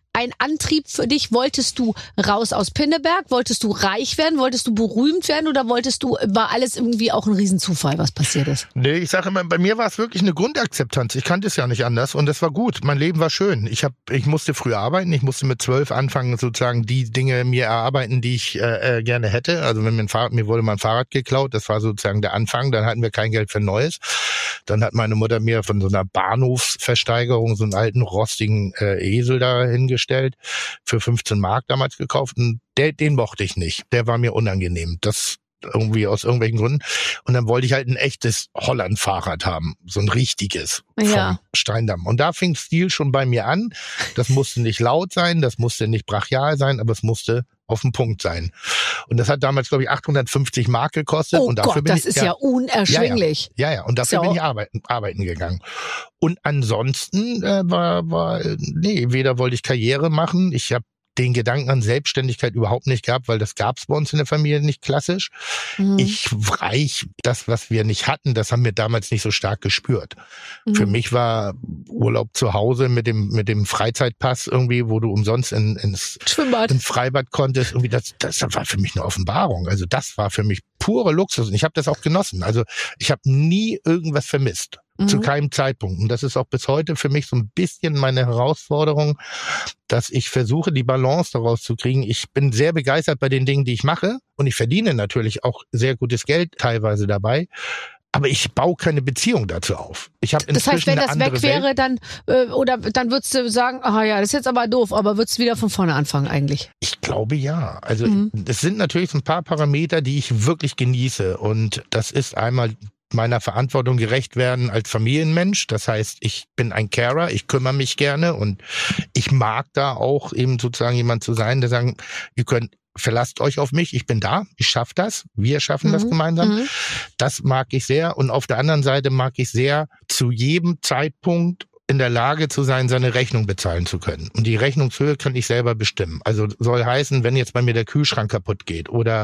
ein Antrieb für dich? Wolltest du raus aus Pinneberg? Wolltest du reich werden? Wolltest du berühmt werden? Oder wolltest du, war alles irgendwie auch ein Riesenzufall, was passiert ist? Nee, ich sage immer, bei mir war es wirklich eine Grundakzeptanz. Ich kannte es ja nicht anders und das war gut. Mein Leben war schön. Ich hab, ich musste früh arbeiten. Ich musste mit zwölf anfangen, sozusagen die Dinge mir erarbeiten, die ich äh, äh, gerne hätte. Also wenn mir ein Fahrrad, mir wurde mein Fahrrad geklaut, das war sozusagen der Anfang. Dann hatten wir kein Geld für Neues. Dann hat meine Mutter mir von so einer Bahnhofsversteigerung so einen alten rostigen äh, Esel da hingestellt, für fünfzehn Mark damals gekauft. Und der, den mochte ich nicht. Der war mir unangenehm. Das irgendwie aus irgendwelchen Gründen. Und dann wollte ich halt ein echtes Holland-Fahrrad haben. So ein richtiges ja. vom Steindamm. Und da fing Stil schon bei mir an. Das musste nicht laut sein, das musste nicht brachial sein, aber es musste auf den Punkt sein. Und das hat damals, glaube ich, achthundertfünfzig Mark gekostet. Oh und dafür Gott, bin das ich, ist ja, ja unerschwinglich. Ja, ja, ja. Und dafür so. bin ich arbeiten, arbeiten gegangen. Und ansonsten äh, war, war, nee, weder wollte ich Karriere machen. Ich habe den Gedanken an Selbstständigkeit überhaupt nicht gehabt, weil das gab es bei uns in der Familie nicht klassisch. Mhm. Ich reich, das, was wir nicht hatten, das haben wir damals nicht so stark gespürt. Mhm. Für mich war Urlaub zu Hause mit dem mit dem Freizeitpass irgendwie, wo du umsonst in, ins Schwimmbad, ins Freibad konntest, irgendwie das, das war für mich eine Offenbarung. Also das war für mich pure Luxus und ich habe das auch genossen. Also ich habe nie irgendwas vermisst. Zu keinem Zeitpunkt. Und das ist auch bis heute für mich so ein bisschen meine Herausforderung, dass ich versuche, die Balance daraus zu kriegen. Ich bin sehr begeistert bei den Dingen, die ich mache. Und ich verdiene natürlich auch sehr gutes Geld teilweise dabei. Aber ich baue keine Beziehung dazu auf. Ich habe inzwischen Das heißt, wenn eine das andere weg wäre, Welt. dann äh, oder dann würdest du sagen, ah ja, das ist jetzt aber doof, aber würdest du wieder von vorne anfangen eigentlich? Ich glaube ja. Also Mhm. es sind natürlich so ein paar Parameter, die ich wirklich genieße. Und das ist einmal meiner Verantwortung gerecht werden als Familienmensch. Das heißt, ich bin ein Carer, ich kümmere mich gerne und ich mag da auch eben sozusagen jemand zu sein, der sagen, ihr könnt, verlasst euch auf mich, ich bin da, ich schaffe das, wir schaffen Mhm. das gemeinsam. Mhm. Das mag ich sehr und auf der anderen Seite mag ich sehr, zu jedem Zeitpunkt in der Lage zu sein, seine Rechnung bezahlen zu können. Und die Rechnungshöhe kann ich selber bestimmen. Also soll heißen, wenn jetzt bei mir der Kühlschrank kaputt geht oder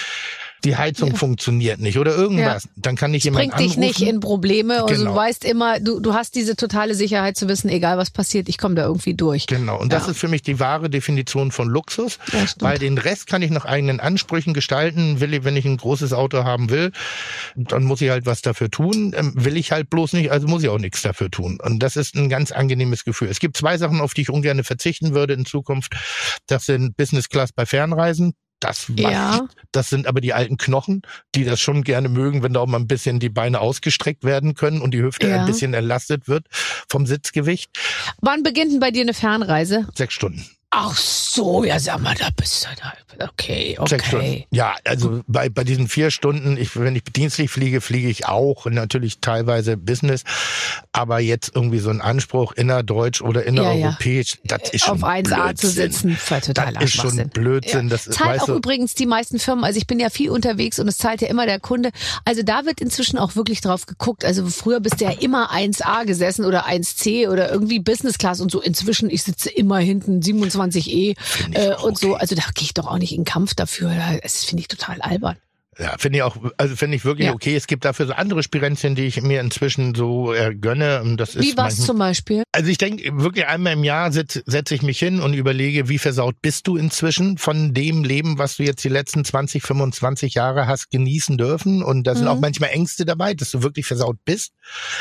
die Heizung ja. funktioniert nicht oder irgendwas, ja. dann kann ich jemanden anrufen. Bringt dich nicht in Probleme. Also genau. du weißt immer, du, du hast diese totale Sicherheit zu wissen, egal was passiert, ich komme da irgendwie durch. Genau, und das ja. ist für mich die wahre Definition von Luxus, ja, weil den Rest kann ich nach eigenen Ansprüchen gestalten. Will ich, wenn ich ein großes Auto haben will, dann muss ich halt was dafür tun. Ähm, will ich halt bloß nicht, also muss ich auch nichts dafür tun. Und das ist ein ganz angenehmes Gefühl. Es gibt zwei Sachen, auf die ich ungern verzichten würde in Zukunft. Das sind Business Class bei Fernreisen. Das, ja. das sind aber die alten Knochen, die das schon gerne mögen, wenn da auch mal ein bisschen die Beine ausgestreckt werden können und die Hüfte ja. ein bisschen entlastet wird vom Sitzgewicht. Wann beginnt denn bei dir eine Fernreise? Sechs Stunden. Ach so, ja, sag mal, da bist du da. Okay, okay. Sechs Stunden. Ja, also bei, bei diesen vier Stunden, ich, wenn ich dienstlich fliege, fliege ich auch, natürlich teilweise Business, aber jetzt irgendwie so ein Anspruch, innerdeutsch oder innereuropäisch, ja, ja. das ist schon auf eins A Blödsinn. zu sitzen, voll totaler Das ist schon Blödsinn. Ja. Das zahlt weißt auch du, übrigens die meisten Firmen, also ich bin ja viel unterwegs und es zahlt ja immer der Kunde, also da wird inzwischen auch wirklich drauf geguckt, also früher bist du ja immer eins A gesessen oder eins C oder irgendwie Business Class und so, inzwischen, ich sitze immer hinten siebenundzwanzig E äh, und so, also da gehe ich doch auch nicht in den Kampf dafür, das finde ich total albern. Ja, finde ich auch, also finde ich wirklich ja. okay. Es gibt dafür so andere Spirenzchen, die ich mir inzwischen so äh, gönne. Und das ist wie was zum Beispiel? Also ich denke, wirklich einmal im Jahr setze setz ich mich hin und überlege, wie versaut bist du inzwischen von dem Leben, was du jetzt die letzten zwanzig, fünfundzwanzig Jahre hast genießen dürfen. Und da sind mhm. auch manchmal Ängste dabei, dass du wirklich versaut bist.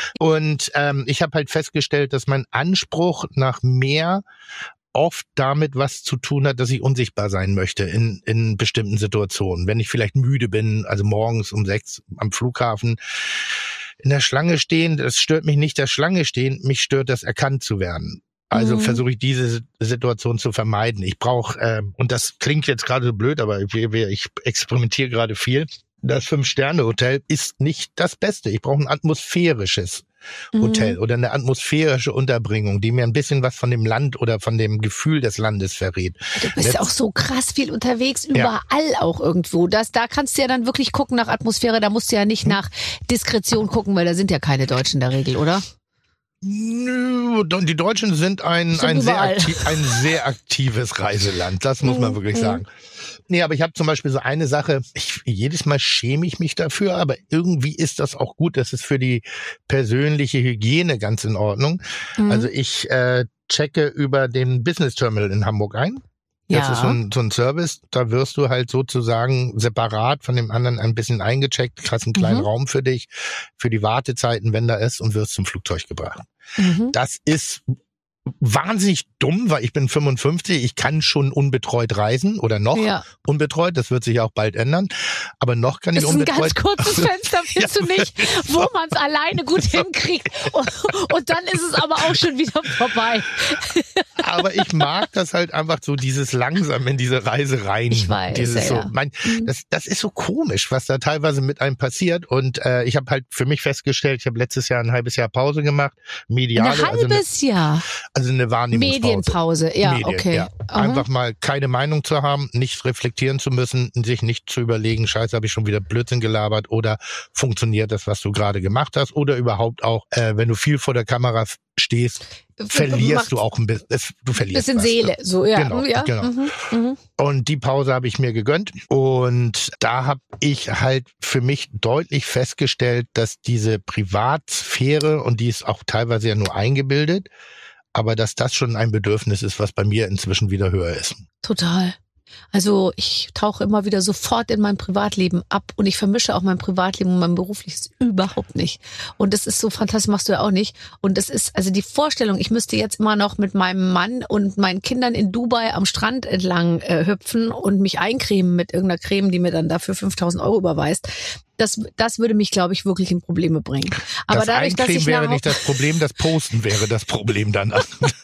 Und ähm, ich habe halt festgestellt, dass mein Anspruch nach mehr oft damit was zu tun hat, dass ich unsichtbar sein möchte in in bestimmten Situationen. Wenn ich vielleicht müde bin, also morgens um sechs am Flughafen in der Schlange stehen, das stört mich nicht, das Schlange stehen, mich stört das, erkannt zu werden. Also mhm. versuche ich diese Situation zu vermeiden. Ich brauche, äh, und das klingt jetzt gerade so blöd, aber ich, ich experimentiere gerade viel, das Fünf-Sterne-Hotel ist nicht das Beste. Ich brauche ein atmosphärisches Hotel mhm. oder eine atmosphärische Unterbringung, die mir ein bisschen was von dem Land oder von dem Gefühl des Landes verrät. Du bist Letzt- auch so krass viel unterwegs, überall ja. auch irgendwo. Das, da kannst du ja dann wirklich gucken nach Atmosphäre, da musst du ja nicht nach Diskretion gucken, weil da sind ja keine Deutschen in der Regel, oder? Nö, die Deutschen sind ein, sind ein, sehr, aktiv, ein sehr aktives Reiseland, das muss man wirklich sagen. Nee, aber ich habe zum Beispiel so eine Sache, ich, jedes Mal schäme ich mich dafür, aber irgendwie ist das auch gut, das ist für die persönliche Hygiene ganz in Ordnung. Mhm. Also ich äh, checke über den Business Terminal in Hamburg ein. Das ja. ist so ein, so ein Service, da wirst du halt sozusagen separat von dem anderen ein bisschen eingecheckt, hast einen kleinen mhm. Raum für dich, für die Wartezeiten, wenn da ist, und wirst zum Flugzeug gebracht. Mhm. Das ist wahnsinnig dumm, weil ich bin fünfundfünfzig, ich kann schon unbetreut reisen oder noch ja. unbetreut, das wird sich auch bald ändern, aber noch kann ich unbetreut. Das ist ein ganz kurzes Fenster, findest ja, du nicht, wo man es alleine gut hinkriegt und, und dann ist es aber auch schon wieder vorbei. Aber ich mag das halt einfach so, dieses langsam in diese Reise rein. Ich weiß, dieses ja, so, mein, das, das ist so komisch, was da teilweise mit einem passiert, und äh, ich habe halt für mich festgestellt, ich habe letztes Jahr ein halbes Jahr Pause gemacht, mediale. Ein halbes also eine, Jahr? Also eine Wahrnehmungspause. Medienpause, ja, Medien, okay. Ja. Einfach mal keine Meinung zu haben, nicht reflektieren zu müssen, sich nicht zu überlegen, scheiße, habe ich schon wieder Blödsinn gelabert, oder funktioniert das, was du gerade gemacht hast, oder überhaupt auch, äh, wenn du viel vor der Kamera stehst, verlierst du auch ein bisschen, du verlierst bisschen was. Seele, so, ja. Genau, ja. genau. Mhm, mhm. Und die Pause habe ich mir gegönnt, und da habe ich halt für mich deutlich festgestellt, dass diese Privatsphäre, und die ist auch teilweise ja nur eingebildet, aber dass das schon ein Bedürfnis ist, was bei mir inzwischen wieder höher ist. Total. Also ich tauche immer wieder sofort in mein Privatleben ab, und ich vermische auch mein Privatleben und mein berufliches überhaupt nicht. Und das ist so fantastisch, machst du ja auch nicht. Und das ist, also die Vorstellung, ich müsste jetzt immer noch mit meinem Mann und meinen Kindern in Dubai am Strand entlang äh, hüpfen und mich eincremen mit irgendeiner Creme, die mir dann dafür fünftausend Euro überweist. Das, das würde mich, glaube ich, wirklich in Probleme bringen. Aber das dadurch, dass ich wäre nicht das Problem, das Posten wäre das Problem dann.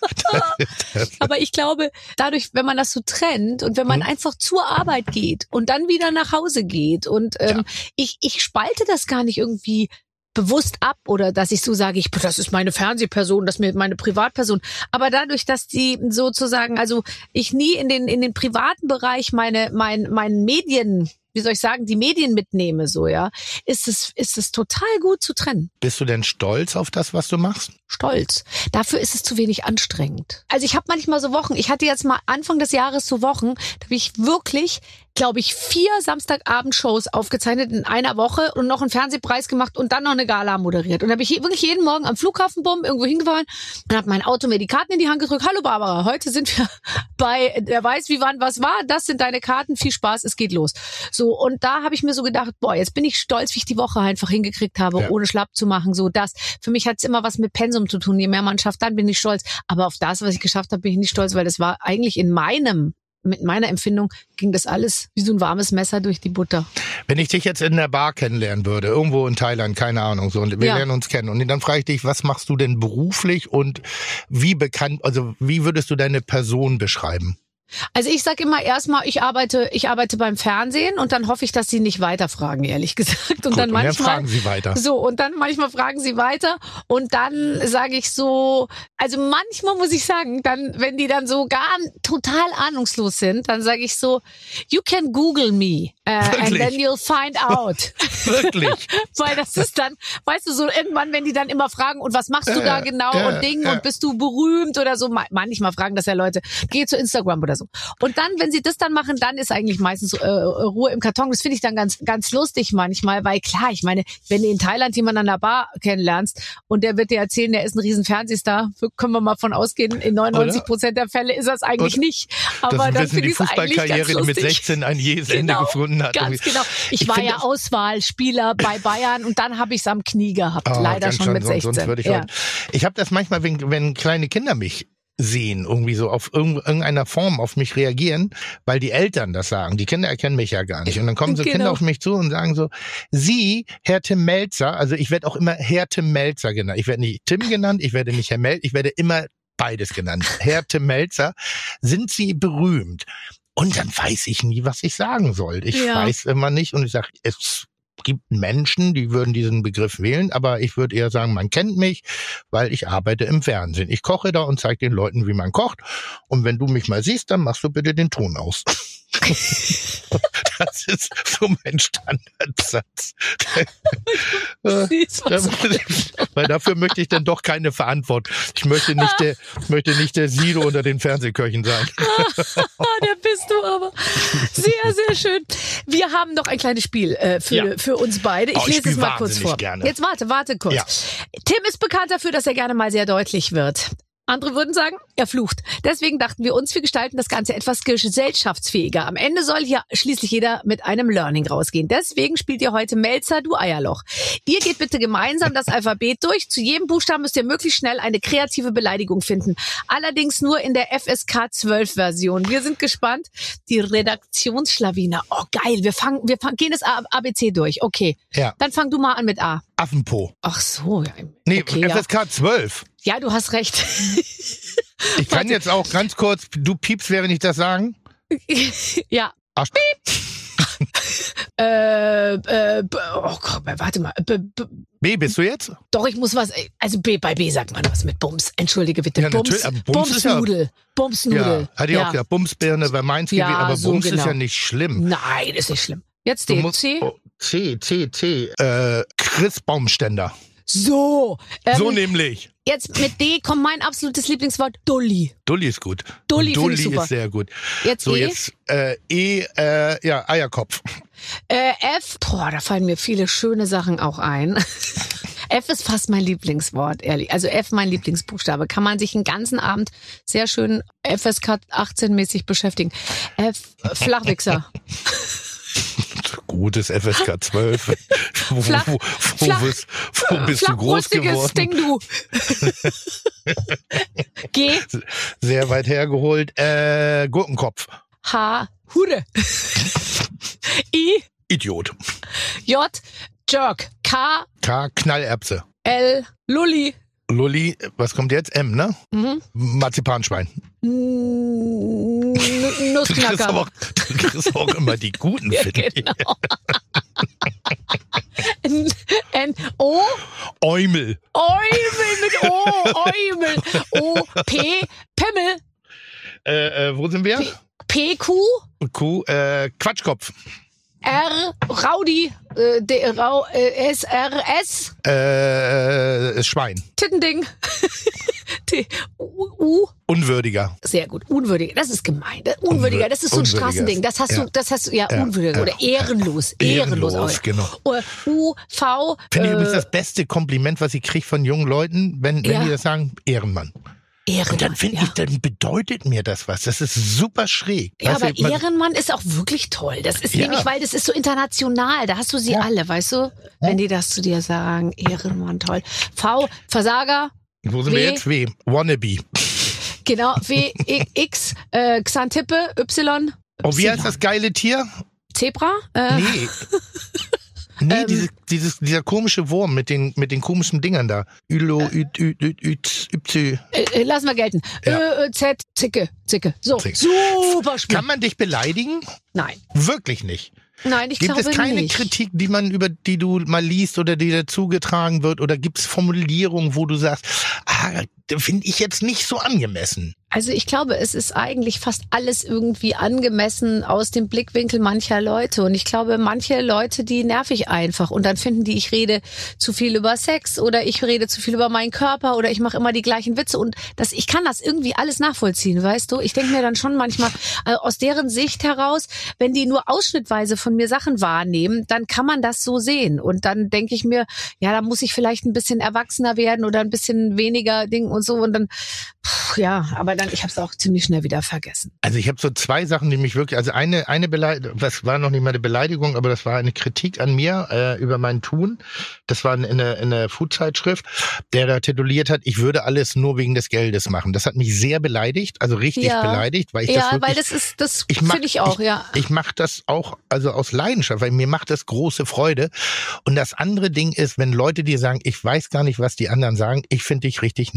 Aber ich glaube, dadurch, wenn man das so trennt und wenn man hm. einfach zur Arbeit geht und dann wieder nach Hause geht, und ähm, ja. ich, ich spalte das gar nicht irgendwie bewusst ab, oder dass ich so sage, ich, das ist meine Fernsehperson, das ist meine Privatperson. Aber dadurch, dass die sozusagen, also ich nie in den in den privaten Bereich meine mein meinen Medien, wie soll ich sagen, die Medien mitnehme, so, ja, ist es, ist es total gut zu trennen. Bist du denn stolz auf das, was du machst? Stolz. Dafür ist es zu wenig anstrengend. Also ich habe manchmal so Wochen, ich hatte jetzt mal Anfang des Jahres so Wochen, da habe ich wirklich, glaube ich, vier Samstagabend-Shows aufgezeichnet in einer Woche und noch einen Fernsehpreis gemacht und dann noch eine Gala moderiert. Und da habe ich wirklich jeden Morgen am Flughafen bumm, irgendwo hingefahren und habe mein Auto mir die Karten in die Hand gedrückt. Hallo Barbara, heute sind wir bei der weiß, wie, wann, was war. Das sind deine Karten, viel Spaß, es geht los. So, und da habe ich mir so gedacht, boah, jetzt bin ich stolz, wie ich die Woche einfach hingekriegt habe, ja. ohne schlapp zu machen. So, das. Für mich hat es immer was mit Pensum zu tun. Je mehr man schafft, dann bin ich stolz. Aber auf das, was ich geschafft habe, bin ich nicht stolz, weil das war eigentlich in meinem mit meiner Empfindung ging das alles wie so ein warmes Messer durch die Butter. Wenn ich dich jetzt in der Bar kennenlernen würde, irgendwo in Thailand, keine Ahnung, so, und wir ja. lernen uns kennen, und dann frage ich dich, was machst du denn beruflich und wie bekannt, also wie würdest du deine Person beschreiben? Also ich sag immer erstmal, ich arbeite, ich arbeite beim Fernsehen, und dann hoffe ich, dass sie nicht weiterfragen, ehrlich gesagt. Und Gut, dann manchmal und dann fragen sie weiter. So, und dann manchmal fragen sie weiter, und dann sage ich so, also manchmal muss ich sagen, dann, wenn die dann so gar total ahnungslos sind, dann sage ich so, you can Google me uh, and then you'll find out. Wirklich? Weil das ist dann, weißt du, so irgendwann, wenn die dann immer fragen, und was machst du äh, da genau äh, und Ding äh. und bist du berühmt oder so, manchmal fragen das ja Leute, geh zu Instagram oder so. Und dann, wenn sie das dann machen, dann ist eigentlich meistens äh, Ruhe im Karton. Das finde ich dann ganz ganz lustig manchmal, weil klar, ich meine, wenn du in Thailand jemanden an der Bar kennenlernst und der wird dir erzählen, der ist ein riesen Fernsehstar, können wir mal von ausgehen, in neunundneunzig Prozent der Fälle ist das eigentlich und nicht. Aber dann finde ich es eigentlich ganz lustig. Die mit sechzehn ein jähes Ende genau, gefunden hat. Ganz genau. Ich, ich war ja Auswahlspieler bei Bayern, und dann habe ich es am Knie gehabt, oh, leider schon mit sechzehn. Sonst würde ich ja. ich habe das manchmal, wenn, wenn kleine Kinder mich sehen, irgendwie so auf irgendeiner Form auf mich reagieren, weil die Eltern das sagen. Die Kinder erkennen mich ja gar nicht. Und dann kommen so genau. Kinder auf mich zu und sagen so, Sie, Herr Tim Melzer, also ich werde auch immer Herr Tim Melzer genannt. Ich werde nicht Tim genannt, ich werde nicht Herr Melzer, ich werde immer beides genannt. Herr Tim Melzer, sind Sie berühmt? Und dann weiß ich nie, was ich sagen soll. Ich ja. weiß immer nicht, und ich sage, es gibt Menschen, die würden diesen Begriff wählen, aber ich würde eher sagen, man kennt mich, weil ich arbeite im Fernsehen. Ich koche da und zeige den Leuten, wie man kocht. Und wenn du mich mal siehst, dann machst du bitte den Ton aus. Das ist so mein Standardsatz. Siehst, was Weil dafür möchte ich dann doch keine Verantwortung. Ich möchte nicht der, möchte nicht der Sido unter den Fernsehköchen sein. Der bist du aber. Sehr, sehr schön. Wir haben noch ein kleines Spiel äh, für, Ja. für uns beide. Ich Oh, ich lese es spiel mal kurz wahnsinnig vor. gerne. Jetzt warte, warte kurz. Ja. Tim ist bekannt dafür, dass er gerne mal sehr deutlich wird. Andere würden sagen, er flucht. Deswegen dachten wir uns, wir gestalten das Ganze etwas gesellschaftsfähiger. Am Ende soll hier schließlich jeder mit einem Learning rausgehen. Deswegen spielt ihr heute Melzer, du Eierloch. Ihr geht bitte gemeinsam das Alphabet durch. Zu jedem Buchstaben müsst ihr möglichst schnell eine kreative Beleidigung finden. Allerdings nur in der F S K zwölf Version. Wir sind gespannt. Die Redaktionsschlawiner. Oh geil, wir fangen, wir fangen, gehen das A B C durch. Okay. Ja. Dann fang du mal an mit A. Affenpo. Ach so. Ja. Nee, Okay, F S K zwölf. Ja, du hast recht. Ich kann jetzt auch ganz kurz, du piepst, während ich das sagen. Ja. Arsch. Äh, äh, b- oh Gott, warte mal. B, b, B, bist du jetzt? doch, ich muss was. Also B, bei B sagt man was mit Bums. Entschuldige bitte. Ja, Bums, natürlich, aber Bums ist ja- Bumsnudel. Bumsnudel. Ja, hatte ich auch gedacht. Bumsbirne war meins Ja, gewesen, aber so Bums genau. ist ja nicht schlimm. Nein, ist nicht schlimm. Jetzt Du D. musst- C. oh, C, C, C. Äh, Chris Baumständer. So. Ähm, So nämlich. jetzt mit D kommt mein absolutes Lieblingswort. Dulli. Dulli ist gut. Dulli finde Dulli ich super. ist sehr gut. Jetzt So, E. jetzt äh, E, äh, ja, Eierkopf. Äh, F. Boah, da fallen mir viele schöne Sachen auch ein. F ist fast mein Lieblingswort, ehrlich. Also F mein Lieblingsbuchstabe. Kann man sich den ganzen Abend sehr schön F S K achtzehn mäßig beschäftigen. F. Flachwichser. Gutes F S K zwölf. Wo, Flach- wo, wo, flach- bist, wo bist du groß Flachbrustiges geworden? Ding, du. G. Sehr weit hergeholt. Äh, Gurkenkopf. H. Hude. I. Idiot. J. Jerk. K. K. Knallerbse. L. Lulli. Lulli, was kommt jetzt? M, ne? Mhm. Marzipanschwein. N- Du kriegst, Nussknacker. aber auch, du kriegst auch immer die guten, Ja, finde ich. genau. N, N, O, Eumel. Eumel mit O, Eumel. O, P, Pimmel. Äh, äh, wo sind wir? P, Q, Q, äh, Quatschkopf. R, Raudi, äh, D, Rau, äh, S, R, S, Äh, Schwein. Tittending. T, U, U, Unwürdiger. sehr gut, unwürdig. Das ist gemein. Das- Unwürdiger, das ist so ein Unwürdiger. Straßending. Das hast Ja. du, das hast du, ja, Ja, unwürdiger ja, oder ehrenlos. Ehrenlos. Ehrenlos, auch. genau. Oder U, V, Finde ich übrigens äh, das beste Kompliment, was ich kriege von jungen Leuten, wenn, wenn Ja. die das sagen, Ehrenmann. Ehrenmann. Und dann finde ja. ich, dann bedeutet mir das was. Das ist super schräg. Ja, Weißt aber du, man- Ehrenmann ist auch wirklich toll. Das ist Ja. nämlich, weil das ist so international. Da hast du sie Ja. alle, weißt du? Wenn die das zu dir sagen. Ehrenmann, toll. V, Versager. Wo sind W. wir jetzt? W. Wannabe. Genau. W, I- X, äh, Xantippe, Y. Oh, wie Y. heißt das geile Tier? Zebra? Äh, Nee. Nee, Ähm. dieses, dieses, dieser komische Wurm mit den, mit den komischen Dingern da. Ülo, üt, üt, üt, üt, üt, äh, äh, lassen wir gelten. Ja. Ö, Ö, Z, Zicke, Zicke. So, Zicke. super Spiel. Kann man dich beleidigen? Nein. Wirklich nicht. Nein, ich Gibt glaube es keine nicht. Kritik, die man über die du mal liest oder die dir zugetragen wird? Oder gibt es Formulierungen, wo du sagst, ah, finde ich jetzt nicht so angemessen? Also ich glaube, es ist eigentlich fast alles irgendwie angemessen aus dem Blickwinkel mancher Leute. Und ich glaube, manche Leute, die nerv ich einfach. Und dann finden die, ich rede zu viel über Sex oder ich rede zu viel über meinen Körper oder ich mache immer die gleichen Witze. Und das, ich kann das irgendwie alles nachvollziehen, weißt du? Ich denke mir dann schon manchmal, äh, aus deren Sicht heraus, wenn die nur ausschnittweise von mir Sachen wahrnehmen, dann kann man das so sehen. Und dann denke ich mir, ja, da muss ich vielleicht ein bisschen erwachsener werden oder ein bisschen weniger Ding und so. Und dann, pff, ja, aber dann, ich habe es auch ziemlich schnell wieder vergessen. Also ich habe so zwei Sachen, die mich wirklich, also eine eine Beleidigung, was war noch nicht mal eine Beleidigung, aber das war eine Kritik an mir äh, über mein Tun. Das war in einer in einer Food-Zeitschrift, der da tituliert hat, ich würde alles nur wegen des Geldes machen. Das hat mich sehr beleidigt, also richtig Ja. beleidigt, weil ich Ja, das wirklich, weil das ist, das ich mach- finde ich auch, ich, ja. Ich mache das auch also aus Leidenschaft, weil mir macht das große Freude. Und das andere Ding ist, wenn Leute dir sagen, ich weiß gar nicht, was die anderen sagen, ich finde dich richtig nett.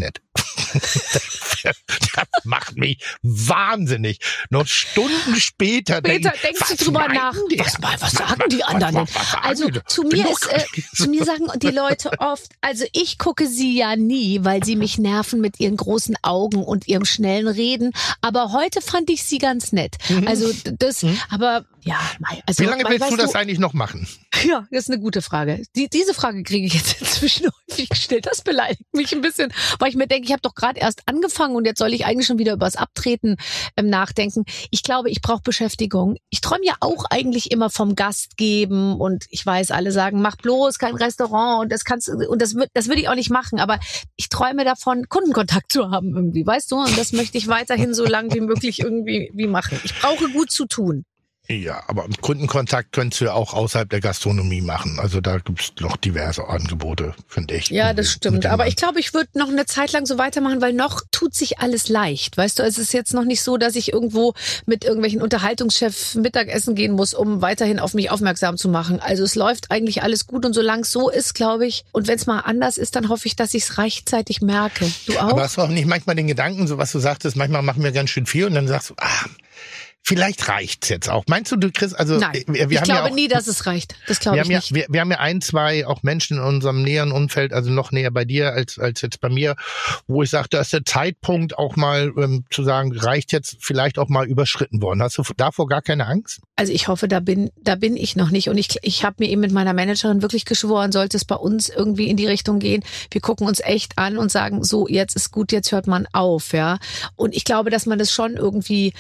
Das macht mich wahnsinnig. Noch Stunden später, später denk, denkst du drüber nach. Was, was, was sagen die anderen denn? Also zu mir ist, äh, zu mir sagen die Leute oft, also ich gucke sie ja nie, weil sie mich nerven mit ihren großen Augen und ihrem schnellen Reden. Aber heute fand ich sie ganz nett. Mhm. Also das, mhm. aber ja. Also, wie lange willst weißt du das du, eigentlich noch machen? Ja, das ist eine gute Frage. Die, diese Frage kriege ich jetzt inzwischen häufig gestellt. Das beleidigt mich ein bisschen, weil ich mir denke, ich habe doch gerade erst angefangen und jetzt soll ich eigentlich schon wieder über das Abtreten ähm, nachdenken. Ich glaube, ich brauche Beschäftigung. Ich träume ja auch eigentlich immer vom Gast geben und ich weiß, alle sagen, mach bloß kein Restaurant und das kannst und das wird, das würde ich auch nicht machen. Aber ich träume davon, Kundenkontakt zu haben irgendwie, weißt du? Und das möchte ich weiterhin so lang wie möglich irgendwie wie machen. Ich brauche gut zu tun. Ja, aber Kundenkontakt könntest du ja auch außerhalb der Gastronomie machen. Also da gibt's noch diverse Angebote, finde ich. Ja, das stimmt. Aber ich glaube, ich würde noch eine Zeit lang so weitermachen, weil noch tut sich alles leicht. Weißt du, es ist jetzt noch nicht so, dass ich irgendwo mit irgendwelchen Unterhaltungschefs Mittagessen gehen muss, um weiterhin auf mich aufmerksam zu machen. Also es läuft eigentlich alles gut und solange es so ist, glaube ich, und wenn es mal anders ist, dann hoffe ich, dass ich es rechtzeitig merke. Du auch? Aber hast du auch nicht manchmal den Gedanken, so was du sagtest, manchmal machen wir ganz schön viel und dann sagst du, ah, vielleicht reicht's jetzt auch. Meinst du, du Chris? Also Nein, wir, wir ich haben glaube ja auch, nie, dass es reicht. Das glaube wir ich haben nicht. Ja, wir, wir haben ja ein, zwei auch Menschen in unserem näheren Umfeld, also noch näher bei dir als als jetzt bei mir, wo ich sage, da ist der Zeitpunkt auch mal ähm, zu sagen, reicht jetzt vielleicht auch mal überschritten worden. Hast du davor gar keine Angst? Also ich hoffe, da bin da bin ich noch nicht. Und ich ich habe mir eben mit meiner Managerin wirklich geschworen, sollte es bei uns irgendwie in die Richtung gehen, wir gucken uns echt an und sagen, so, jetzt ist gut, jetzt hört man auf, ja. Und ich glaube, dass man das schon irgendwie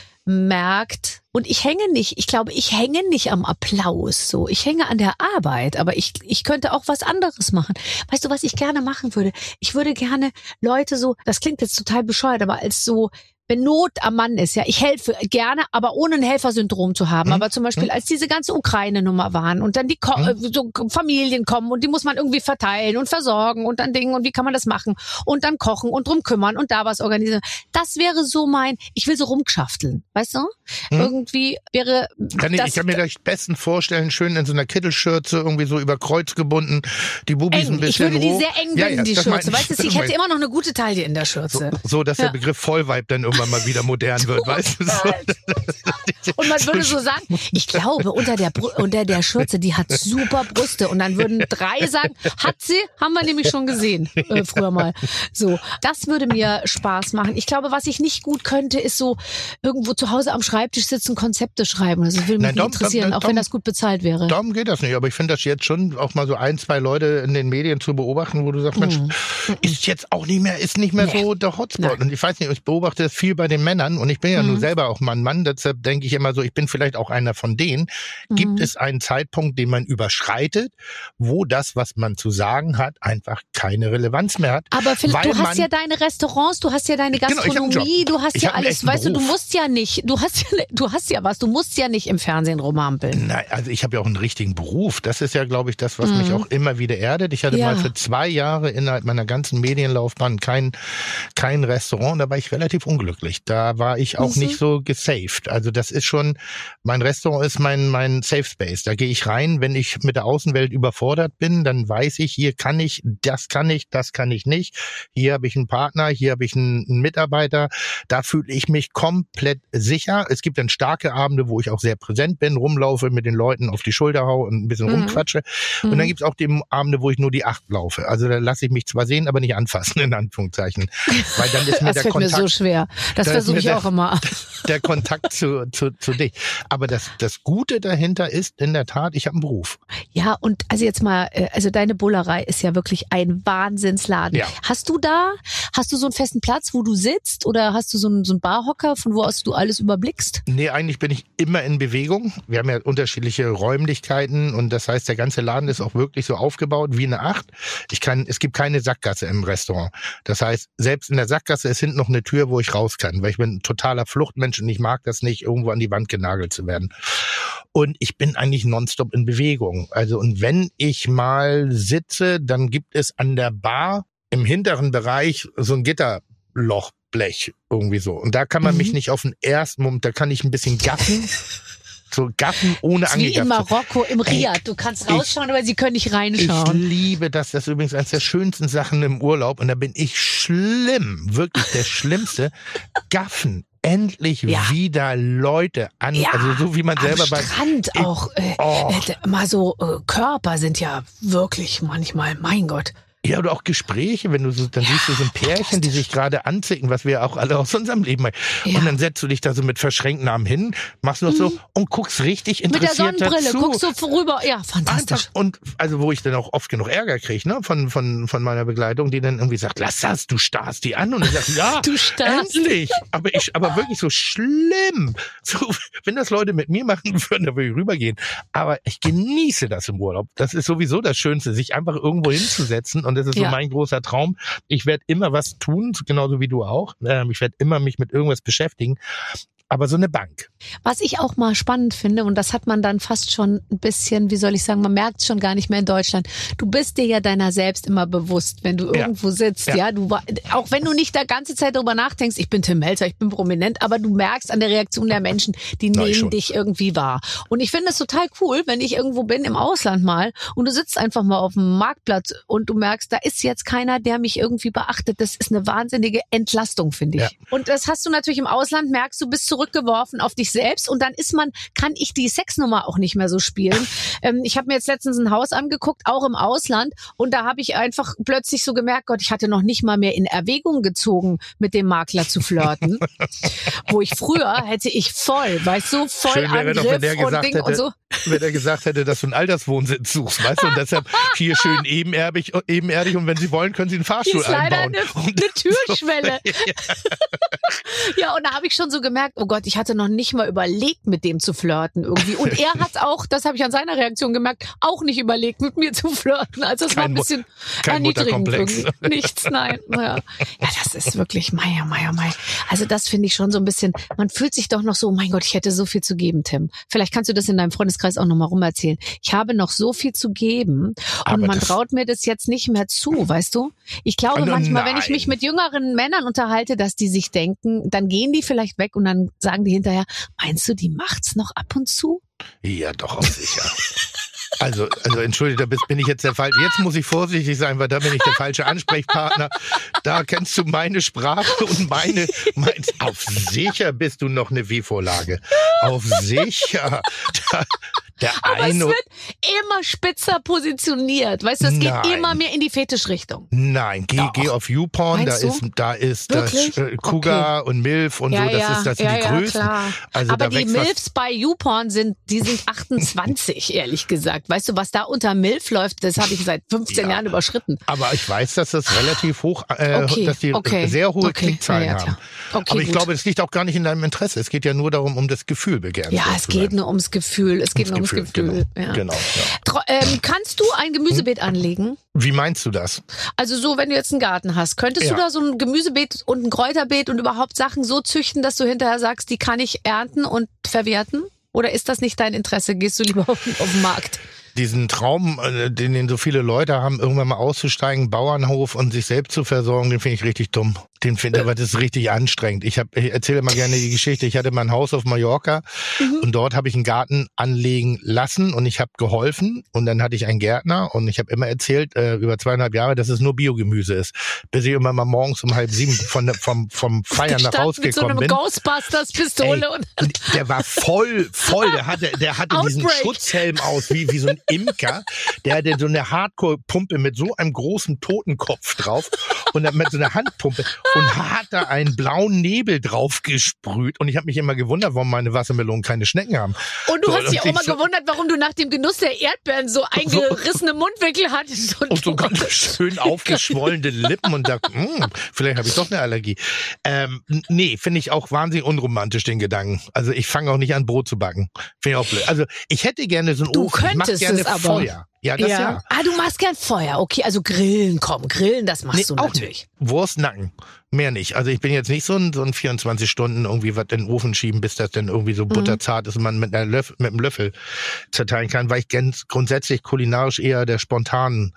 merkt. Und ich hänge nicht, ich glaube, ich hänge nicht am Applaus, so. Ich hänge an der Arbeit, aber ich, ich könnte auch was anderes machen. Weißt du, was ich gerne machen würde? Ich würde gerne Leute so, das klingt jetzt total bescheuert, aber als so, wenn Not am Mann ist, ja, ich helfe gerne, aber ohne ein Helfersyndrom zu haben. Hm. Aber zum Beispiel, als diese ganze Ukraine-Nummer waren und dann die Ko- hm. so Familien kommen und die muss man irgendwie verteilen und versorgen und dann Dingen und wie kann man das machen und dann kochen und drum kümmern und da was organisieren. Das wäre so mein, ich will so rumgeschafteln, weißt du? Hm. Irgendwie wäre kann ich, das... Ich kann mir das besten vorstellen, schön in so einer Kittelschürze, irgendwie so über Kreuz gebunden, die Bubis eng. ein bisschen Ich würde hoch. die sehr eng binden, ja, ja, die Schürze. Weißt du, ich hätte mein, immer noch eine gute Taille in der Schürze. So, so dass ja. der Begriff Vollweib dann irgendwann mal wieder modern wird, weißt du? So. Und man würde so sagen, ich glaube, unter der Br- unter der Schürze, die hat super Brüste. Und dann würden drei sagen, hat sie, haben wir nämlich schon gesehen, äh, früher mal. So, das würde mir Spaß machen. Ich glaube, was ich nicht gut könnte, ist so irgendwo zu Hause am Schreibtisch sitzen, Konzepte schreiben. Das würde mich Nein, nicht darum, interessieren, darum, auch wenn das gut bezahlt wäre. Darum geht das nicht. Aber ich finde das jetzt schon auch mal so ein, zwei Leute in den Medien zu beobachten, wo du sagst, Mensch, Mhm. ist jetzt auch nicht mehr, ist nicht mehr nee. so der Hotspot. Nein. Und ich weiß nicht, ich beobachte das viel bei den Männern und ich bin ja Mhm. nun selber auch mal ein Mann, deshalb denke ich immer so, ich bin vielleicht auch einer von denen. Mhm. Gibt es einen Zeitpunkt, den man überschreitet, wo das, was man zu sagen hat, einfach keine Relevanz mehr hat? Aber Philipp, weil du hast man, ja deine Restaurants, du hast ja deine Gastronomie, genau, du hast ich ja alles, weißt du, du musst ja nicht, du hast ja, du hast ja was, du musst ja nicht im Fernsehen rumhampeln. Nein, also ich habe ja auch einen richtigen Beruf. Das ist ja, glaube ich, das, was mhm. mich auch immer wieder erdet. Ich hatte ja. mal für zwei Jahre innerhalb meiner ganzen Medienlaufbahn kein, kein Restaurant. Da war ich relativ unglücklich. Da war ich auch mhm. nicht so gesaved. Also das ist schon, mein Restaurant ist mein, mein Safe Space. Da gehe ich rein, wenn ich mit der Außenwelt überfordert bin, dann weiß ich, hier kann ich, das kann ich, das kann ich nicht. Hier habe ich einen Partner, hier habe ich einen, einen Mitarbeiter. Da fühle ich mich komplett sicher. Es gibt dann starke Abende, wo ich auch sehr präsent bin, rumlaufe, mit den Leuten auf die Schulter hau und ein bisschen mhm. rumquatsche. Und dann gibt's auch die Abende, wo ich nur die acht laufe. Also da lasse ich mich zwar sehen, aber nicht anfassen, in Anführungszeichen. Weil dann ist mir das der fällt Kontakt, mir so schwer. Das versuche ich der, auch immer. Der Kontakt zu, zu, zu dich. Aber das, das Gute dahinter ist in der Tat, ich habe einen Beruf. Ja, und also jetzt mal, also deine Bullerei ist ja wirklich ein Wahnsinnsladen. Ja. Hast du da, hast du so einen festen Platz, wo du sitzt, oder hast du so einen, so einen Barhocker, von wo aus du alles überblickst? Nee, eigentlich bin ich immer in Bewegung. Wir haben ja unterschiedliche Räumlichkeiten und das heißt, der ganze Laden ist auch wirklich so aufgebaut wie eine Acht. Ich kann, es gibt keine Sackgasse im Restaurant. Das heißt, selbst in der Sackgasse ist hinten noch eine Tür, wo ich raus kann, weil ich bin ein totaler Fluchtmensch und ich mag das nicht, irgendwo an die Wand genagelt zu werden. Und ich bin eigentlich nonstop in Bewegung. Also, und wenn ich mal sitze, dann gibt es an der Bar im hinteren Bereich so ein Gitterlochblech irgendwie so. Und da kann man mhm. mich nicht auf den ersten Moment, da kann ich ein bisschen gaffen. So Gaffen ohne das ist wie angegafft. in Marokko, im Riad. Du kannst rausschauen, ich, aber sie können nicht reinschauen. Ich liebe das. Das ist übrigens eines der schönsten Sachen im Urlaub. Und da bin ich schlimm. Wirklich der Schlimmste. Gaffen. Endlich ja. wieder Leute an, ja, also so wie man selber bei Strand bei, auch äh, oh. äh, mal so äh, Körper sind ja wirklich manchmal, mein Gott. Ja, oder auch Gespräche, wenn du so, dann ja, siehst du so ein Pärchen, die sich gerade anzicken, was wir auch alle aus unserem Leben haben. Ja. Und dann setzt du dich da so mit verschränkten Armen hin, machst noch mhm. so und guckst richtig interessiert dazu. Mit der Sonnenbrille, guckst du vorüber, ja, fantastisch. Einfach, und also wo ich dann auch oft genug Ärger kriege, ne, von von von meiner Begleitung, die dann irgendwie sagt, lass das, du starrst die an und ich sag, ja, du starrst. Endlich. Aber ich, aber wirklich so schlimm. So, wenn das Leute mit mir machen würden, dann würde ich rübergehen. Aber ich genieße das im Urlaub. Das ist sowieso das Schönste, sich einfach irgendwo hinzusetzen. Und das ist ja. so mein großer Traum. Ich werde immer was tun, genauso wie du auch. Ich werde immer mich mit irgendwas beschäftigen. Aber so eine Bank. Was ich auch mal spannend finde, und das hat man dann fast schon ein bisschen, wie soll ich sagen, man merkt es schon gar nicht mehr in Deutschland. Du bist dir ja deiner selbst immer bewusst, wenn du ja. irgendwo sitzt. Ja, ja du auch wenn du nicht da ganze Zeit darüber nachdenkst, ich bin Tim Melzer, ich bin prominent, aber du merkst an der Reaktion der Menschen, die Na, nehmen dich irgendwie wahr. Und ich finde es total cool, wenn ich irgendwo bin im Ausland mal und du sitzt einfach mal auf dem Marktplatz und du merkst, da ist jetzt keiner, der mich irgendwie beachtet. Das ist eine wahnsinnige Entlastung, finde ich. Ja. Und das hast du natürlich im Ausland, merkst du, bist zurück zurückgeworfen auf dich selbst und dann ist man, kann ich die Sexnummer auch nicht mehr so spielen. Ähm, ich habe mir jetzt letztens ein Haus angeguckt, auch im Ausland, und da habe ich einfach plötzlich so gemerkt, Gott, ich hatte noch nicht mal mehr in Erwägung gezogen, mit dem Makler zu flirten. Wo ich früher hätte ich voll, weißt du, voll Schön wäre Angriff doch, wenn der und gesagt Ding hätte, und so. Wenn er gesagt hätte, dass du einen Alterswohnsitz suchst, weißt du, und deshalb hier schön ebenerbig, ebenerdig und wenn Sie wollen, können Sie einen Fahrstuhl einbauen. Ist leider eine, eine Türschwelle. Ja, und da habe ich schon so gemerkt, oh Gott, ich hatte noch nicht mal überlegt, mit dem zu flirten irgendwie. Und er hat auch, das habe ich an seiner Reaktion gemerkt, auch nicht überlegt, mit mir zu flirten. Also es war ein bisschen erniedrigend irgendwie. Nichts, nein. Ja. ja, das ist wirklich, mei, mei, mei. Also das finde ich schon so ein bisschen, man fühlt sich doch noch so, mein Gott, ich hätte so viel zu geben, Tim. Vielleicht kannst du das in deinem Freundeskreis auch nochmal rum erzählen. Ich habe noch so viel zu geben und aber man traut mir das jetzt nicht mehr zu, weißt du? Ich glaube oh, manchmal, nein. wenn ich mich mit jüngeren Männern unterhalte, dass die sich denken, dann gehen die vielleicht weg und dann sagen die hinterher, meinst du, die macht's noch ab und zu? Ja, doch, auch sicher. Also, also entschuldige, da bin ich jetzt der falsche. Jetzt muss ich vorsichtig sein, weil da bin ich der falsche Ansprechpartner. Da kennst du meine Sprache und meine. Mein, auf sicher bist du noch eine W-Vorlage. Auf sicher. Da, der Aber eine, es wird immer spitzer positioniert. Weißt du, es geht Nein. immer mehr in die Fetischrichtung. Nein, geh, geh auf YouPorn, da du? ist, da ist das äh, Cougar okay. und Milf und ja, so, das ja, ist das sind ja, die ja, größten. Klar. Also aber da die Milfs bei YouPorn sind, die sind achtundzwanzig, ehrlich gesagt. Weißt du, was da unter Milf läuft, das habe ich seit fünfzehn ja. Jahren überschritten. Aber ich weiß, dass das relativ hoch, äh, okay. dass die okay. sehr hohe okay. Klickzahlen ja, ja, haben. Okay, aber ich gut. glaube, es liegt auch gar nicht in deinem Interesse. Es geht ja nur darum, um das Gefühl begehren. Ja, es geht nur ums Gefühl. Es geht nur ums Gefühl. Gefühl. Genau. Ja. genau ja. Tro- ähm, kannst du ein Gemüsebeet hm? anlegen? Wie meinst du das? Also so, wenn du jetzt einen Garten hast, könntest ja. du da so ein Gemüsebeet und ein Kräuterbeet und überhaupt Sachen so züchten, dass du hinterher sagst, die kann ich ernten und verwerten? Oder ist das nicht dein Interesse? Gehst du lieber auf, auf den Markt? Diesen Traum, den, den so viele Leute haben, irgendwann mal auszusteigen, Bauernhof und sich selbst zu versorgen, den finde ich richtig dumm. Den finde ich, aber das ist richtig anstrengend. Ich, hab, ich erzähle mal gerne die Geschichte. Ich hatte mein Haus auf Mallorca mhm. und dort habe ich einen Garten anlegen lassen und ich habe geholfen und dann hatte ich einen Gärtner und ich habe immer erzählt, äh, über zweieinhalb Jahre, dass es nur Biogemüse ist. Bis ich immer mal morgens um halb sieben von, vom, vom Feiern nach Hause gekommen bin. Mit so einem Ghostbusters-Pistole. Ey, und der war voll, voll. Der hatte, der hatte diesen Schutzhelm aus, wie, wie so ein Imker. Der hatte so eine Hardcore-Pumpe mit so einem großen Totenkopf drauf und dann mit so einer Handpumpe. Und hat da einen blauen Nebel drauf gesprüht. Und ich habe mich immer gewundert, warum meine Wassermelonen keine Schnecken haben. Und du so, hast dich auch immer so gewundert, warum du nach dem Genuss der Erdbeeren so eingerissene Mundwinkel hattest. Und, und so ganz schön aufgeschwollene Lippen. Und dachte, mh, vielleicht habe ich doch eine Allergie. Ähm, nee, finde ich auch wahnsinnig unromantisch, den Gedanken. Also ich fange auch nicht an, Brot zu backen. Finde ich auch blöd. Also ich hätte gerne so einen du Ofen. Ich mach gerne es aber. Feuer. Ja, das ja. ja. Ah, du machst gern Feuer. Okay, also Grillen, komm, Grillen, das machst nee, du natürlich. Nicht. Wurst, Nacken. Mehr nicht. Also ich bin jetzt nicht so ein, so ein vierundzwanzig Stunden irgendwie was in den Ofen schieben, bis das dann irgendwie so butterzart ist und man mit, einer Löffel, mit einem Löffel zerteilen kann, weil ich ganz grundsätzlich kulinarisch eher der spontanen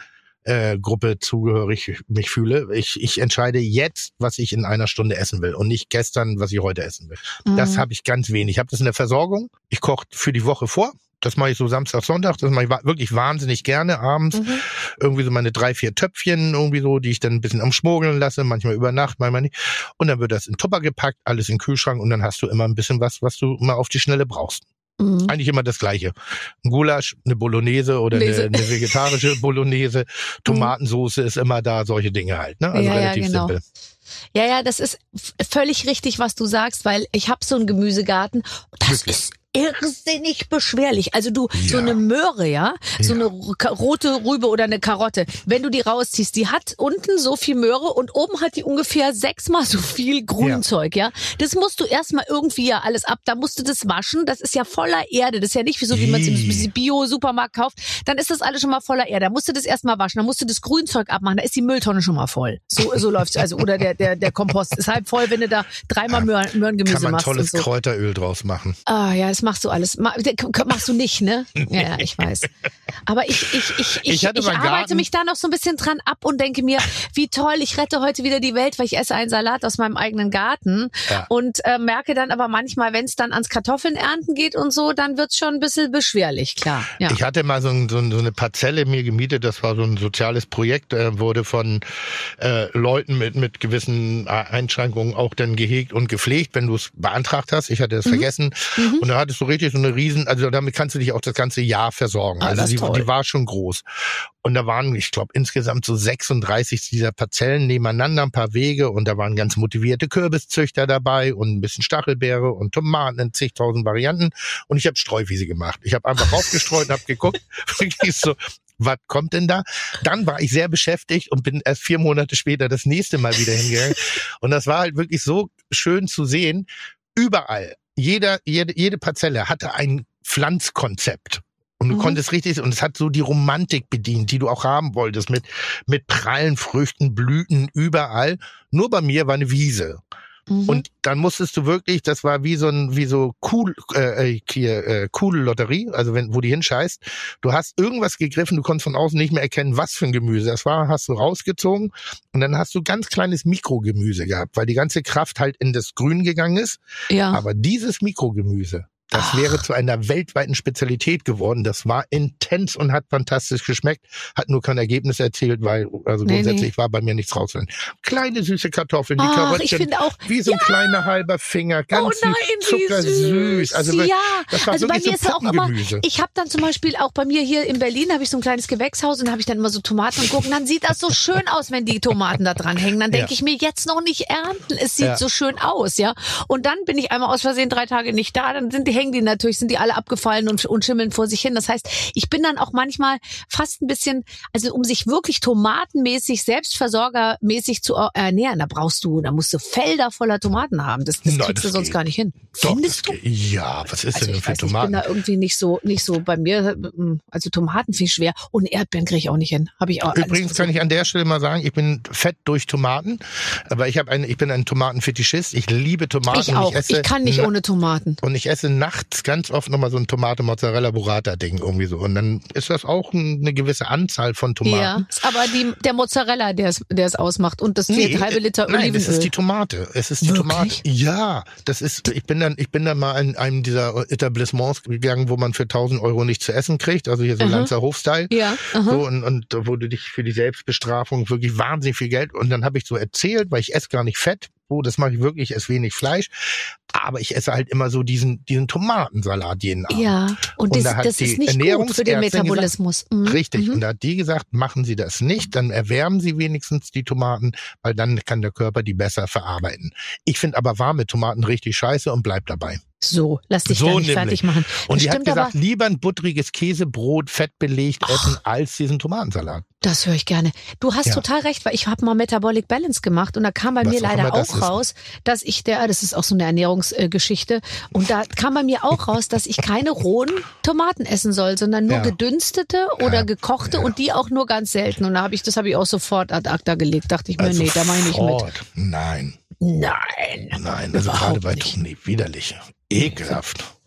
äh, Gruppe zugehörig mich fühle. Ich, ich entscheide jetzt, was ich in einer Stunde essen will und nicht gestern, was ich heute essen will. Mhm. Das habe ich ganz wenig. Ich habe das in der Versorgung. Ich koche für die Woche vor. Das mache ich so Samstag, Sonntag. Das mache ich wirklich wahnsinnig gerne abends. Mhm. Irgendwie so meine drei, vier Töpfchen irgendwie so, die ich dann ein bisschen umschmuggeln lasse. Manchmal über Nacht, manchmal nicht. Und dann wird das in Tupper gepackt, alles in den Kühlschrank und dann hast du immer ein bisschen was, was du mal auf die Schnelle brauchst. Mhm. Eigentlich immer das Gleiche. Ein Gulasch, eine Bolognese oder eine, eine vegetarische Bolognese. Tomatensoße ist immer da, solche Dinge halt. Ne? Also ja, relativ ja, genau. simpel. Ja, ja, das ist völlig richtig, was du sagst, weil ich habe so einen Gemüsegarten. Das Wirklich? ist irrsinnig beschwerlich. Also du, ja. so eine Möhre, ja, so ja. eine rote Rübe oder eine Karotte, wenn du die rausziehst, die hat unten so viel Möhre und oben hat die ungefähr sechsmal so viel Grünzeug, ja. ja. Das musst du erstmal irgendwie ja alles ab, da musst du das waschen, das ist ja voller Erde, das ist ja nicht wie so, wie man es im Bio-Supermarkt kauft, dann ist das alles schon mal voller Erde, da musst du das erstmal waschen, dann musst du das Grünzeug abmachen, da ist die Mülltonne schon mal voll. So, so läuft's, also, oder der, der, der Kompost ist halb voll, wenn du da dreimal Möhren, Möhrengemüse machst. Kann man tolles so. Kräuteröl draus machen. Ah, ja, das machst du alles. Machst du nicht, ne? Ja, ja, ich weiß. Aber ich, ich, ich, ich, ich, ich arbeite mich da noch so ein bisschen dran ab und denke mir, wie toll, ich rette heute wieder die Welt, weil ich esse einen Salat aus meinem eigenen Garten ja. und äh, merke dann aber manchmal, wenn es dann ans Kartoffeln ernten geht und so, dann wird's schon ein bisschen beschwerlich, klar. Ja. Ich hatte mal so, ein, so eine Parzelle mir gemietet, das war so ein soziales Projekt, äh, wurde von äh, Leuten mit, mit gewissen Einschränkungen auch dann gehegt und gepflegt, wenn du es beantragt hast. Ich hatte es mhm. vergessen. Mhm. Und da hattest du richtig so eine riesen, also damit kannst du dich auch das ganze Jahr versorgen. Ah, also die, die war schon groß. Und da waren, ich glaube, insgesamt so sechsunddreißig dieser Parzellen nebeneinander, ein paar Wege und da waren ganz motivierte Kürbiszüchter dabei und ein bisschen Stachelbeere und Tomaten in zigtausend Varianten und ich habe Streuwiese gemacht. Ich habe einfach raufgestreut und habe geguckt, wirklich so, was kommt denn da? Dann war ich sehr beschäftigt und bin erst vier Monate später das nächste Mal wieder hingegangen und das war halt wirklich so schön zu sehen, überall. Jeder, jede, jede Parzelle hatte ein Pflanzkonzept. Und du mhm. konntest richtig, und es hat so die Romantik bedient, die du auch haben wolltest, mit, mit prallen Früchten, Blüten, überall. Nur bei mir war eine Wiese. Mhm. Und dann musstest du wirklich, das war wie so ein, wie so cool, äh, hier, äh, coole Lotterie, also wenn, wo die hinscheißt. Du hast irgendwas gegriffen, du konntest von außen nicht mehr erkennen, was für ein Gemüse das war, hast du rausgezogen und dann hast du ganz kleines Mikrogemüse gehabt, weil die ganze Kraft halt in das Grün gegangen ist. Ja. Aber dieses Mikrogemüse, das Ach. wäre zu einer weltweiten Spezialität geworden. Das war intens und hat fantastisch geschmeckt. Hat nur kein Ergebnis erzielt, weil also nee, grundsätzlich nee. war bei mir nichts raus. Kleine süße Kartoffeln, die Ach, ich finde auch, wie so ein ja. kleiner halber Finger, ganz oh nein, zuckersüß. Also ja, das war also bei mir so ist auch immer. Ich habe dann zum Beispiel auch bei mir hier in Berlin habe ich so ein kleines Gewächshaus und habe ich dann immer so Tomaten und gucken. Dann sieht das so schön aus, wenn die Tomaten da dran hängen. Dann denke ja. ich mir jetzt noch nicht ernten. Es sieht ja. so schön aus, ja. Und dann bin ich einmal aus Versehen drei Tage nicht da. Dann sind die hängen die natürlich, sind die alle abgefallen und, und schimmeln vor sich hin. Das heißt, ich bin dann auch manchmal fast ein bisschen, also um sich wirklich tomatenmäßig, selbstversorgermäßig zu ernähren, da brauchst du, da musst du Felder voller Tomaten haben. Das, das Nein, kriegst das du sonst geht. gar nicht hin. Doch, Findest du? Geht. Ja, was ist also denn ich für weiß, Tomaten? Ich bin da irgendwie nicht so, nicht so bei mir, also Tomaten viel schwer und Erdbeeren kriege ich auch nicht hin. Habe ich auch. Übrigens kann ich an der Stelle mal sagen, ich bin fett durch Tomaten, aber ich habe eine, ich bin ein Tomatenfetischist. Ich liebe Tomaten. Ich auch. Ich, esse ich kann nicht ohne Tomaten. Und ich esse nachts ganz oft nochmal so ein Tomate-Mozzarella-Burrata-Ding irgendwie so. Und dann ist das auch eine gewisse Anzahl von Tomaten. Ja, aber die, der Mozzarella, der es, der es ausmacht und das nee, halbe Liter Olivenöl. Nein, es ist die Tomate. Es ist die Wirklich? Tomate. Ja, das ist, ich bin dann, ich bin dann mal in einem dieser Etablissements gegangen, wo man für tausend Euro nichts zu essen kriegt. Also hier so aha. Lanzer Hof-Style. Ja, aha. So, und, und wo du dich für die Selbstbestrafung wirklich wahnsinnig viel Geld. Und dann habe ich so erzählt, weil ich esse gar nicht Fett. Oh, das mache ich wirklich, ich esse wenig Fleisch, aber ich esse halt immer so diesen diesen Tomatensalat jeden Abend. Ja, und, und das, da das ist nicht gut für den Metabolismus. Gesagt, mhm. Richtig, mhm. und da hat die gesagt, machen Sie das nicht, dann erwärmen Sie wenigstens die Tomaten, weil dann kann der Körper die besser verarbeiten. Ich finde aber warme Tomaten richtig scheiße und bleib dabei. So, lass dich so da nicht nämlich. fertig machen. Und das die hat gesagt, aber, lieber ein buttriges Käsebrot, fettbelegt essen, als diesen Tomatensalat. Das höre ich gerne. Du hast ja. total recht, weil ich habe mal Metabolic Balance gemacht und da kam bei Was mir leider auch das raus, dass ich der, das ist auch so eine Ernährungsgeschichte, und da kam bei mir auch raus, dass ich keine rohen Tomaten essen soll, sondern nur ja. gedünstete oder ja. gekochte ja. und die auch nur ganz selten. Und da habe ich, das habe ich auch sofort ad acta gelegt. Dachte ich mir, also nee, da mache ich nicht mit. Nein. Nein. Nein, also gerade bei Toni, widerlich. Ekelhaft.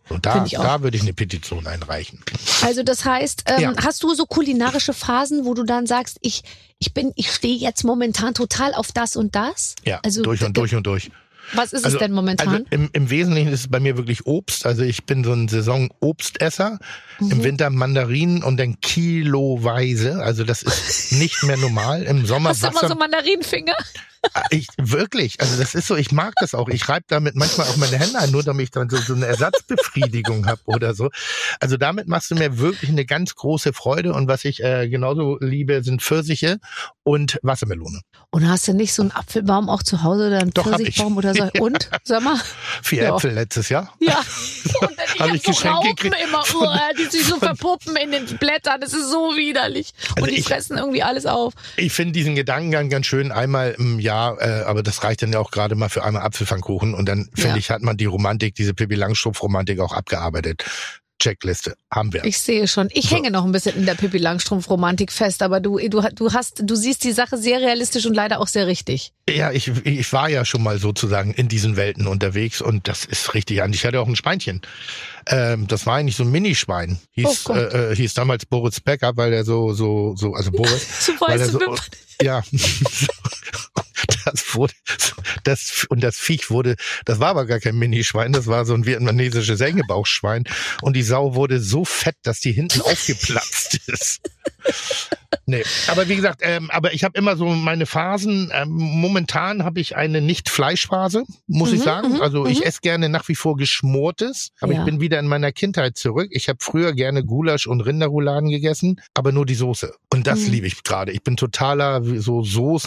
Und da, da würde ich eine Petition einreichen. Also das heißt, ähm, ja. hast du so kulinarische Phasen, wo du dann sagst, ich ich bin, ich stehe jetzt momentan total auf das und das? Ja, also, durch und durch und durch. Was ist also, es denn momentan? Also im, im Wesentlichen ist es bei mir wirklich Obst. Also ich bin so ein Saison-Obstesser. Mhm. Im Winter Mandarinen und dann kiloweise. Also das ist nicht mehr normal. Im Sommer Hast du immer so Mandarinenfinger? Ich, wirklich, also das ist so, ich mag das auch. Ich reibe damit manchmal auch meine Hände ein, nur damit ich dann so, so eine Ersatzbefriedigung habe oder so. Also damit machst du mir wirklich eine ganz große Freude. Und was ich äh, genauso liebe, sind Pfirsiche und Wassermelone. Und hast du nicht so einen Apfelbaum auch zu Hause oder einen Doch, Pfirsichbaum oder so? Und, sag mal? Vier ja. Äpfel letztes Jahr. Ja. Und dann Hab ich ich hab so Raupen gekriegt. immer, oh, die sich so verpuppen in den Blättern. Das ist so widerlich. Und Also die ich, fressen irgendwie alles auf. Ich finde diesen Gedankengang ganz schön, einmal im Jahr, äh, aber das reicht dann ja auch gerade mal für einmal Apfelpfannkuchen. Und dann, finde Ja. ich, hat man die Romantik, diese Pippi Langstrumpf-Romantik auch abgearbeitet. Checkliste, haben wir. Ich sehe schon. Ich So. hänge noch ein bisschen in der Pippi Langstrumpf-Romantik fest, aber du, du, du hast, du siehst die Sache sehr realistisch und leider auch sehr richtig. Ja, ich, ich war ja schon mal sozusagen in diesen Welten unterwegs und das ist richtig. Und ich hatte auch ein Schweinchen. Ähm, das war eigentlich so ein Minischwein. Hieß, Oh Gott. äh, hieß damals Boris Becker, weil der so, so, so, also Boris. So weil er weiße so, Wimpern. ja. Das wurde, das, und das Viech wurde, das war aber gar kein Minischwein, das war so ein vietnamesisches Engebauchschwein. Und die Sau wurde so fett, dass die hinten aufgeplatzt ist. Nee, aber wie gesagt, ähm, aber ich habe immer so meine Phasen. Ähm, momentan habe ich eine Nicht-Fleischphase, muss Mhm, ich sagen. mhm, Also ich mhm. esse gerne nach wie vor Geschmortes, aber Ja. ich bin wieder in meiner Kindheit zurück. Ich habe früher gerne Gulasch und Rinderrouladen gegessen, aber nur die Soße. Und das Mhm. liebe ich gerade. Ich bin totaler wie so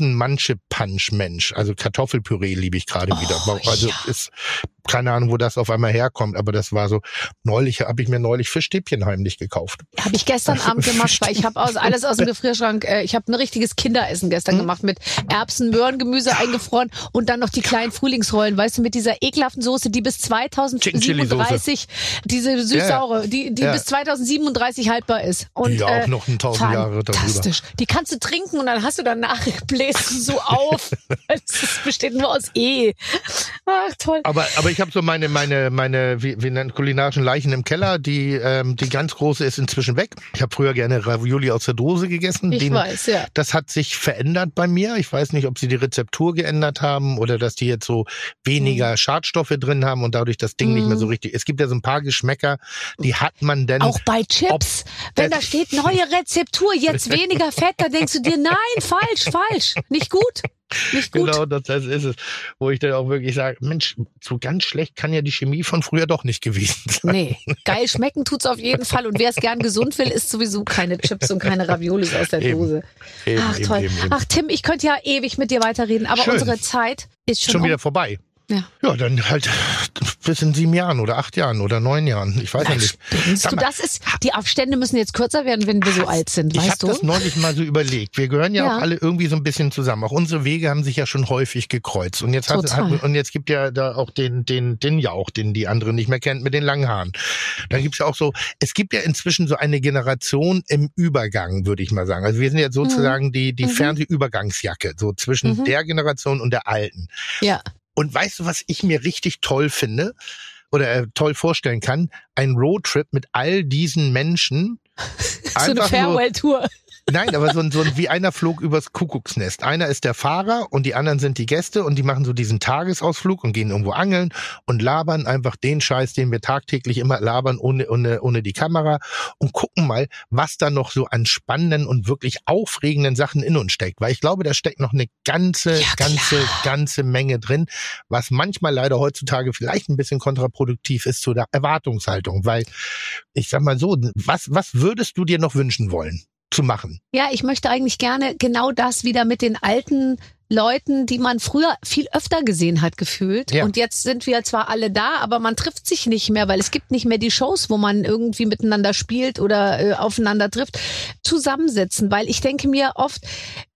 Soßen-Manche-Punch-Mensch. Also Kartoffelpüree liebe ich gerade Oh, wieder. Also ja. ist keine Ahnung, wo das auf einmal herkommt, aber das war so, neulich habe ich mir neulich Fischstäbchen heimlich gekauft. Habe ich gestern Abend gemacht, weil ich habe aus, alles aus dem Gefrierschrank, äh, ich habe ein richtiges Kinderessen gestern Hm? gemacht mit Erbsen, Möhren, Gemüse eingefroren und dann noch die kleinen Frühlingsrollen, weißt du, mit dieser ekelhaften Soße, die bis zweitausendsiebenunddreißig, diese süß-saure, die, die Ja. bis zweitausendsiebenunddreißig haltbar ist. Und, Ja, auch äh, noch ein tausend Jahre darüber. fantastisch. Die kannst du trinken und dann hast du danach, bläst du so auf. Es besteht nur aus E. Ach, toll. Aber, aber ich habe so meine, meine, meine, wie, wie nennt kulinarischen Leichen im Keller. Die, ähm, die ganz große ist inzwischen weg. Ich habe früher gerne Ravioli aus der Dose gegessen. Ich Den, weiß, ja. Das hat sich verändert bei mir. Ich weiß nicht, ob sie die Rezeptur geändert haben oder dass die jetzt so weniger Mhm. Schadstoffe drin haben und dadurch das Ding Mhm. nicht mehr so richtig. Es gibt ja so ein paar Geschmäcker, die hat man denn. Auch bei Chips, wenn da steht neue Rezeptur, jetzt weniger Fett, da denkst du dir, nein, falsch, falsch, nicht gut, nicht gut. Genau, das, das ist es. Wo ich dann auch wirklich sage, Mensch, so ganz schlecht kann ja die Chemie von früher doch nicht gewesen sein. Nee, geil schmecken tut's auf jeden Fall und wer es gern gesund will, isst sowieso keine Chips und keine Raviolis aus der Eben. Dose. Eben, Ach eben, toll. eben, eben. Ach Tim, ich könnte ja ewig mit dir weiterreden, aber Schön. unsere Zeit ist schon, Schon um. wieder vorbei. Ja. Ja, dann halt bis in sieben Jahren oder acht Jahren oder neun Jahren. Ich weiß ja nicht. Spinnst Sag du, mal, das ist, die Abstände müssen jetzt kürzer werden, wenn wir so alt sind, ich habe weißt du? das neulich mal so überlegt. Wir gehören ja, Ja. auch alle irgendwie so ein bisschen zusammen. Auch unsere Wege haben sich ja schon häufig gekreuzt. Und jetzt hat, Total. hat und jetzt gibt ja da auch den den den Jauch, den die andere nicht mehr kennt, mit den langen Haaren. Dann gibt's ja auch so, es gibt ja inzwischen so eine Generation im Übergang, würde ich mal sagen. Also wir sind jetzt sozusagen die die Mhm. Fernsehübergangsjacke, so zwischen Mhm. der Generation und der alten. Ja. Und weißt du, was ich mir richtig toll finde oder äh, toll vorstellen kann? Ein Roadtrip mit all diesen Menschen. So eine Farewell-Tour. Nein, aber so ein, so ein, wie einer flog übers Kuckucksnest. Einer ist der Fahrer und die anderen sind die Gäste und die machen so diesen Tagesausflug und gehen irgendwo angeln und labern einfach den Scheiß, den wir tagtäglich immer labern, ohne, ohne, ohne die Kamera und gucken mal, was da noch so an spannenden und wirklich aufregenden Sachen in uns steckt. Weil ich glaube, da steckt noch eine ganze, Ja, ganze, klar. ganze Menge drin, was manchmal leider heutzutage vielleicht ein bisschen kontraproduktiv ist zu der Erwartungshaltung. Weil, ich sag mal so, was, was würdest du dir noch wünschen wollen zu machen? Ja, ich möchte eigentlich gerne genau das wieder mit den alten Leuten, die man früher viel öfter gesehen hat, gefühlt. Ja. Und jetzt sind wir zwar alle da, aber man trifft sich nicht mehr, weil es gibt nicht mehr die Shows, wo man irgendwie miteinander spielt oder äh, aufeinander trifft, zusammensitzen. Weil ich denke mir oft,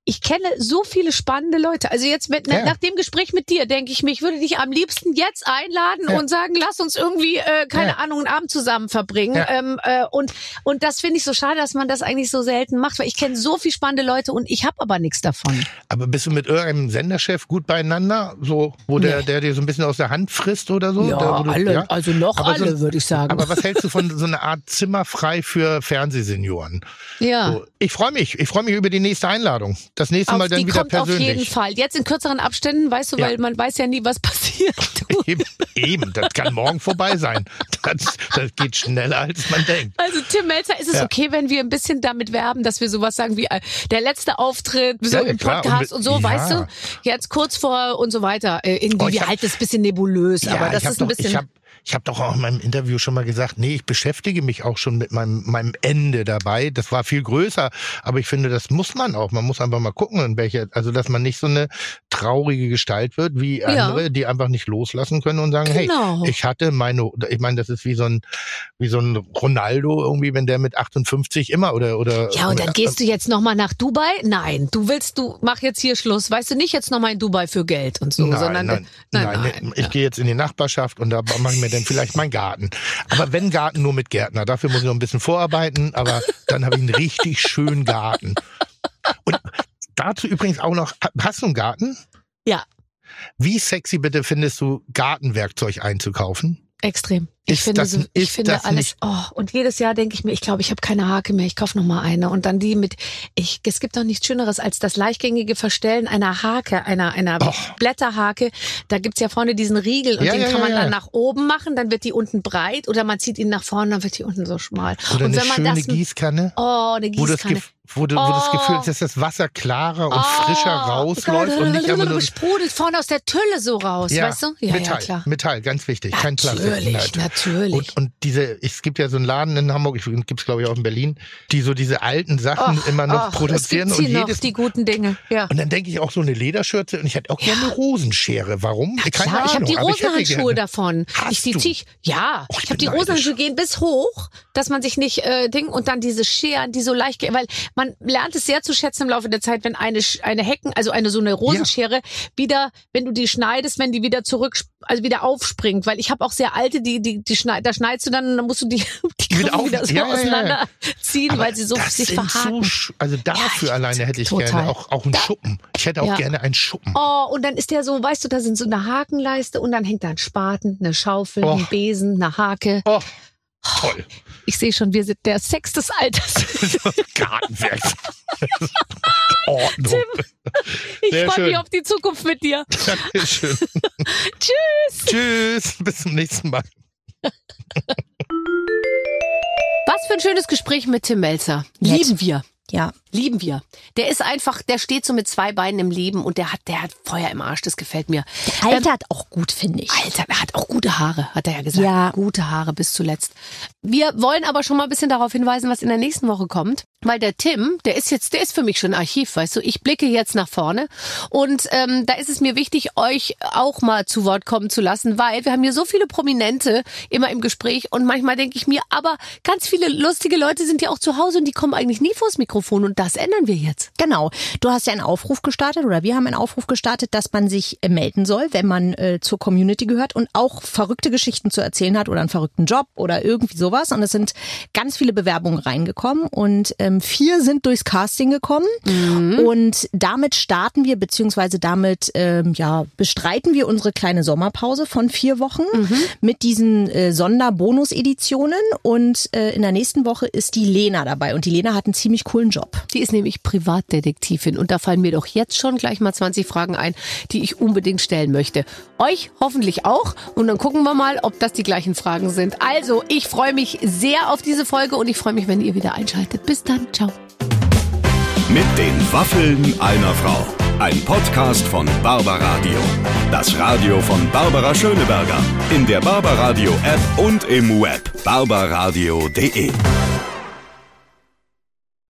ich kenne so viele spannende Leute. Also jetzt mit, ja. nach dem Gespräch mit dir denke ich mir, ich würde dich am liebsten jetzt einladen ja. und sagen, lass uns irgendwie, äh, keine ja. Ahnung, einen Abend zusammen verbringen. Ja. Ähm, äh, und und das finde ich so schade, dass man das eigentlich so selten macht, weil ich kenne so viele spannende Leute und ich habe aber nichts davon. Aber bist du mit irgendeinem Senderchef gut beieinander? So, wo der, nee. der dir so ein bisschen aus der Hand frisst oder so? Ja, da, du, alle, ja? also noch aber alle, so, würde ich sagen. Aber was hältst du von so einer Art Zimmer frei für Fernsehsenioren? Ja. So, ich freue mich, ich freue mich über die nächste Einladung. Das nächste Auf Mal dann die wieder kommt persönlich. Auf jeden Fall. Jetzt in kürzeren Abständen, weißt du, ja. weil man weiß ja nie, was passiert. Eben, eben, das kann morgen vorbei sein. Das, das geht schneller, als man denkt. Also Tim Melzer, ist es ja. okay, wenn wir ein bisschen damit werben, dass wir sowas sagen wie äh, der letzte Auftritt so ja, im Podcast und, und so, ja. weißt du? Jetzt kurz vor und so weiter. Äh, irgendwie, oh, wir halten es ein bisschen nebulös, ja, aber das ist ein doch, bisschen... Ich hab, Ich habe doch auch in meinem Interview schon mal gesagt, nee, ich beschäftige mich auch schon mit meinem meinem Ende dabei. Das war viel größer, aber ich finde, das muss man auch. Man muss einfach mal gucken, in welche, also dass man nicht so eine traurige Gestalt wird wie ja. andere, die einfach nicht loslassen können und sagen, genau. hey, ich hatte meine, ich meine, das ist wie so ein wie so ein Ronaldo irgendwie, wenn der mit achtundfünfzig immer oder oder ja und dann gehst du jetzt noch mal nach Dubai? Nein, du willst, du mach jetzt hier Schluss, weißt du, nicht jetzt noch mal in Dubai für Geld und so, nein, sondern nein, nein, nein, nein, ich ja. gehe jetzt in die Nachbarschaft und da mache ich mir dann vielleicht meinen Garten. Aber wenn Garten, nur mit Gärtner. Dafür muss ich noch ein bisschen vorarbeiten, aber dann habe ich einen richtig schönen Garten. Und dazu übrigens auch noch, hast du einen Garten? Ja. Wie sexy bitte findest du, Gartenwerkzeug einzukaufen? Extrem. Ich ist finde, das, so, ich finde alles, nicht? oh, und jedes Jahr denke ich mir, ich glaube, ich habe keine Hake mehr, ich kaufe noch mal eine. Und dann die mit, ich, es gibt doch nichts Schöneres als das leichtgängige Verstellen einer Hake, einer, einer oh. Blätterhake. Da gibt's ja vorne diesen Riegel und ja, den ja, kann man ja, ja. dann nach oben machen, dann wird die unten breit oder man zieht ihn nach vorne, dann wird die unten so schmal. Oder und eine wenn man schöne das, Gießkanne. Oh, eine Gießkanne. Wo du, wo du das Gefühl hast, dass das Wasser klarer und oh, frischer rausläuft und nicht immer nur... sprudelt vorne aus der Tülle so raus, ja, weißt du? Ja, Metall, ja, klar. Metall, ganz wichtig, natürlich, kein Plastik. Natürlich, natürlich. Und, und diese, es gibt ja so einen Laden in Hamburg, ich gibt's glaube ich auch in Berlin, die so diese alten Sachen och, immer noch och, produzieren. Es und gibt sie jedes, noch, die guten Dinge. Ja. Und dann denke ich auch so eine Lederschürze und ich hätte auch ja. gerne eine Rosenschere. Warum? Ja, Keine klar, Ahnung. ich habe die aber Rosenhandschuhe davon. Hast ich die du? Tisch, ja, oh, ich ich habe die Rosenhandschuhe gehen bis hoch, dass man sich nicht äh, Ding und dann diese Scheren, die so leicht, weil man lernt es sehr zu schätzen im Laufe der Zeit, wenn eine eine Hecken, also eine so eine Rosenschere ja. wieder, wenn du die schneidest, wenn die wieder zurück, also wieder aufspringt, weil ich habe auch sehr alte, die die die schneid, da schneidest du dann, dann musst du die die wieder, auf, wieder so ja, auseinanderziehen, ja, ja. weil sie so sich verhaken. So, also dafür ja, alleine hätte ich total. gerne auch auch einen da, Schuppen. Ich hätte auch ja. gerne einen Schuppen. Oh, und dann ist der so, weißt du, da sind so eine Hakenleiste und dann hängt da ein Spaten, eine Schaufel, oh. ein Besen, eine Hake. Oh. Toll. Ich sehe schon, wir sind der Sex des Alters. Gartenwerk. Ordnung. Tim, ich freue mich auf die Zukunft mit dir. Dankeschön. Tschüss. Tschüss. Bis zum nächsten Mal. Was für ein schönes Gespräch mit Tim Melzer. Nett. Lieben wir. Ja. Lieben wir. Der ist einfach, der steht so mit zwei Beinen im Leben und der hat, der hat Feuer im Arsch, das gefällt mir. Der altert ähm, auch gut, finde ich. Alter, er hat auch gute Haare, hat er ja gesagt. Ja. Gute Haare bis zuletzt. Wir wollen aber schon mal ein bisschen darauf hinweisen, was in der nächsten Woche kommt. Weil der Tim, der ist jetzt, der ist für mich schon Archiv, weißt du. Ich blicke jetzt nach vorne und ähm, da ist es mir wichtig, euch auch mal zu Wort kommen zu lassen, weil wir haben hier so viele Prominente immer im Gespräch und manchmal denke ich mir, aber ganz viele lustige Leute sind ja auch zu Hause und die kommen eigentlich nie vors Mikrofon und das ändern wir jetzt. Genau. Du hast ja einen Aufruf gestartet oder wir haben einen Aufruf gestartet, dass man sich äh, melden soll, wenn man äh, zur Community gehört und auch verrückte Geschichten zu erzählen hat oder einen verrückten Job oder irgendwie sowas. Und es sind ganz viele Bewerbungen reingekommen und ähm, vier sind durchs Casting gekommen. Mhm. Und damit starten wir, beziehungsweise damit ähm, ja bestreiten wir unsere kleine Sommerpause von vier Wochen mhm. mit diesen äh, Sonderbonus-Editionen. Und äh, in der nächsten Woche ist die Lena dabei. Und die Lena hat einen ziemlich coolen Job. Die ist nämlich Privatdetektivin und da fallen mir doch jetzt schon gleich mal zwanzig Fragen ein, die ich unbedingt stellen möchte. Euch hoffentlich auch und dann gucken wir mal, ob das die gleichen Fragen sind. Also, ich freue mich sehr auf diese Folge und ich freue mich, wenn ihr wieder einschaltet. Bis dann, ciao. Mit den Waffeln einer Frau. Ein Podcast von Barbaradio. Das Radio von Barbara Schöneberger. In der Barbaradio App und im Web barbaradio punkt de.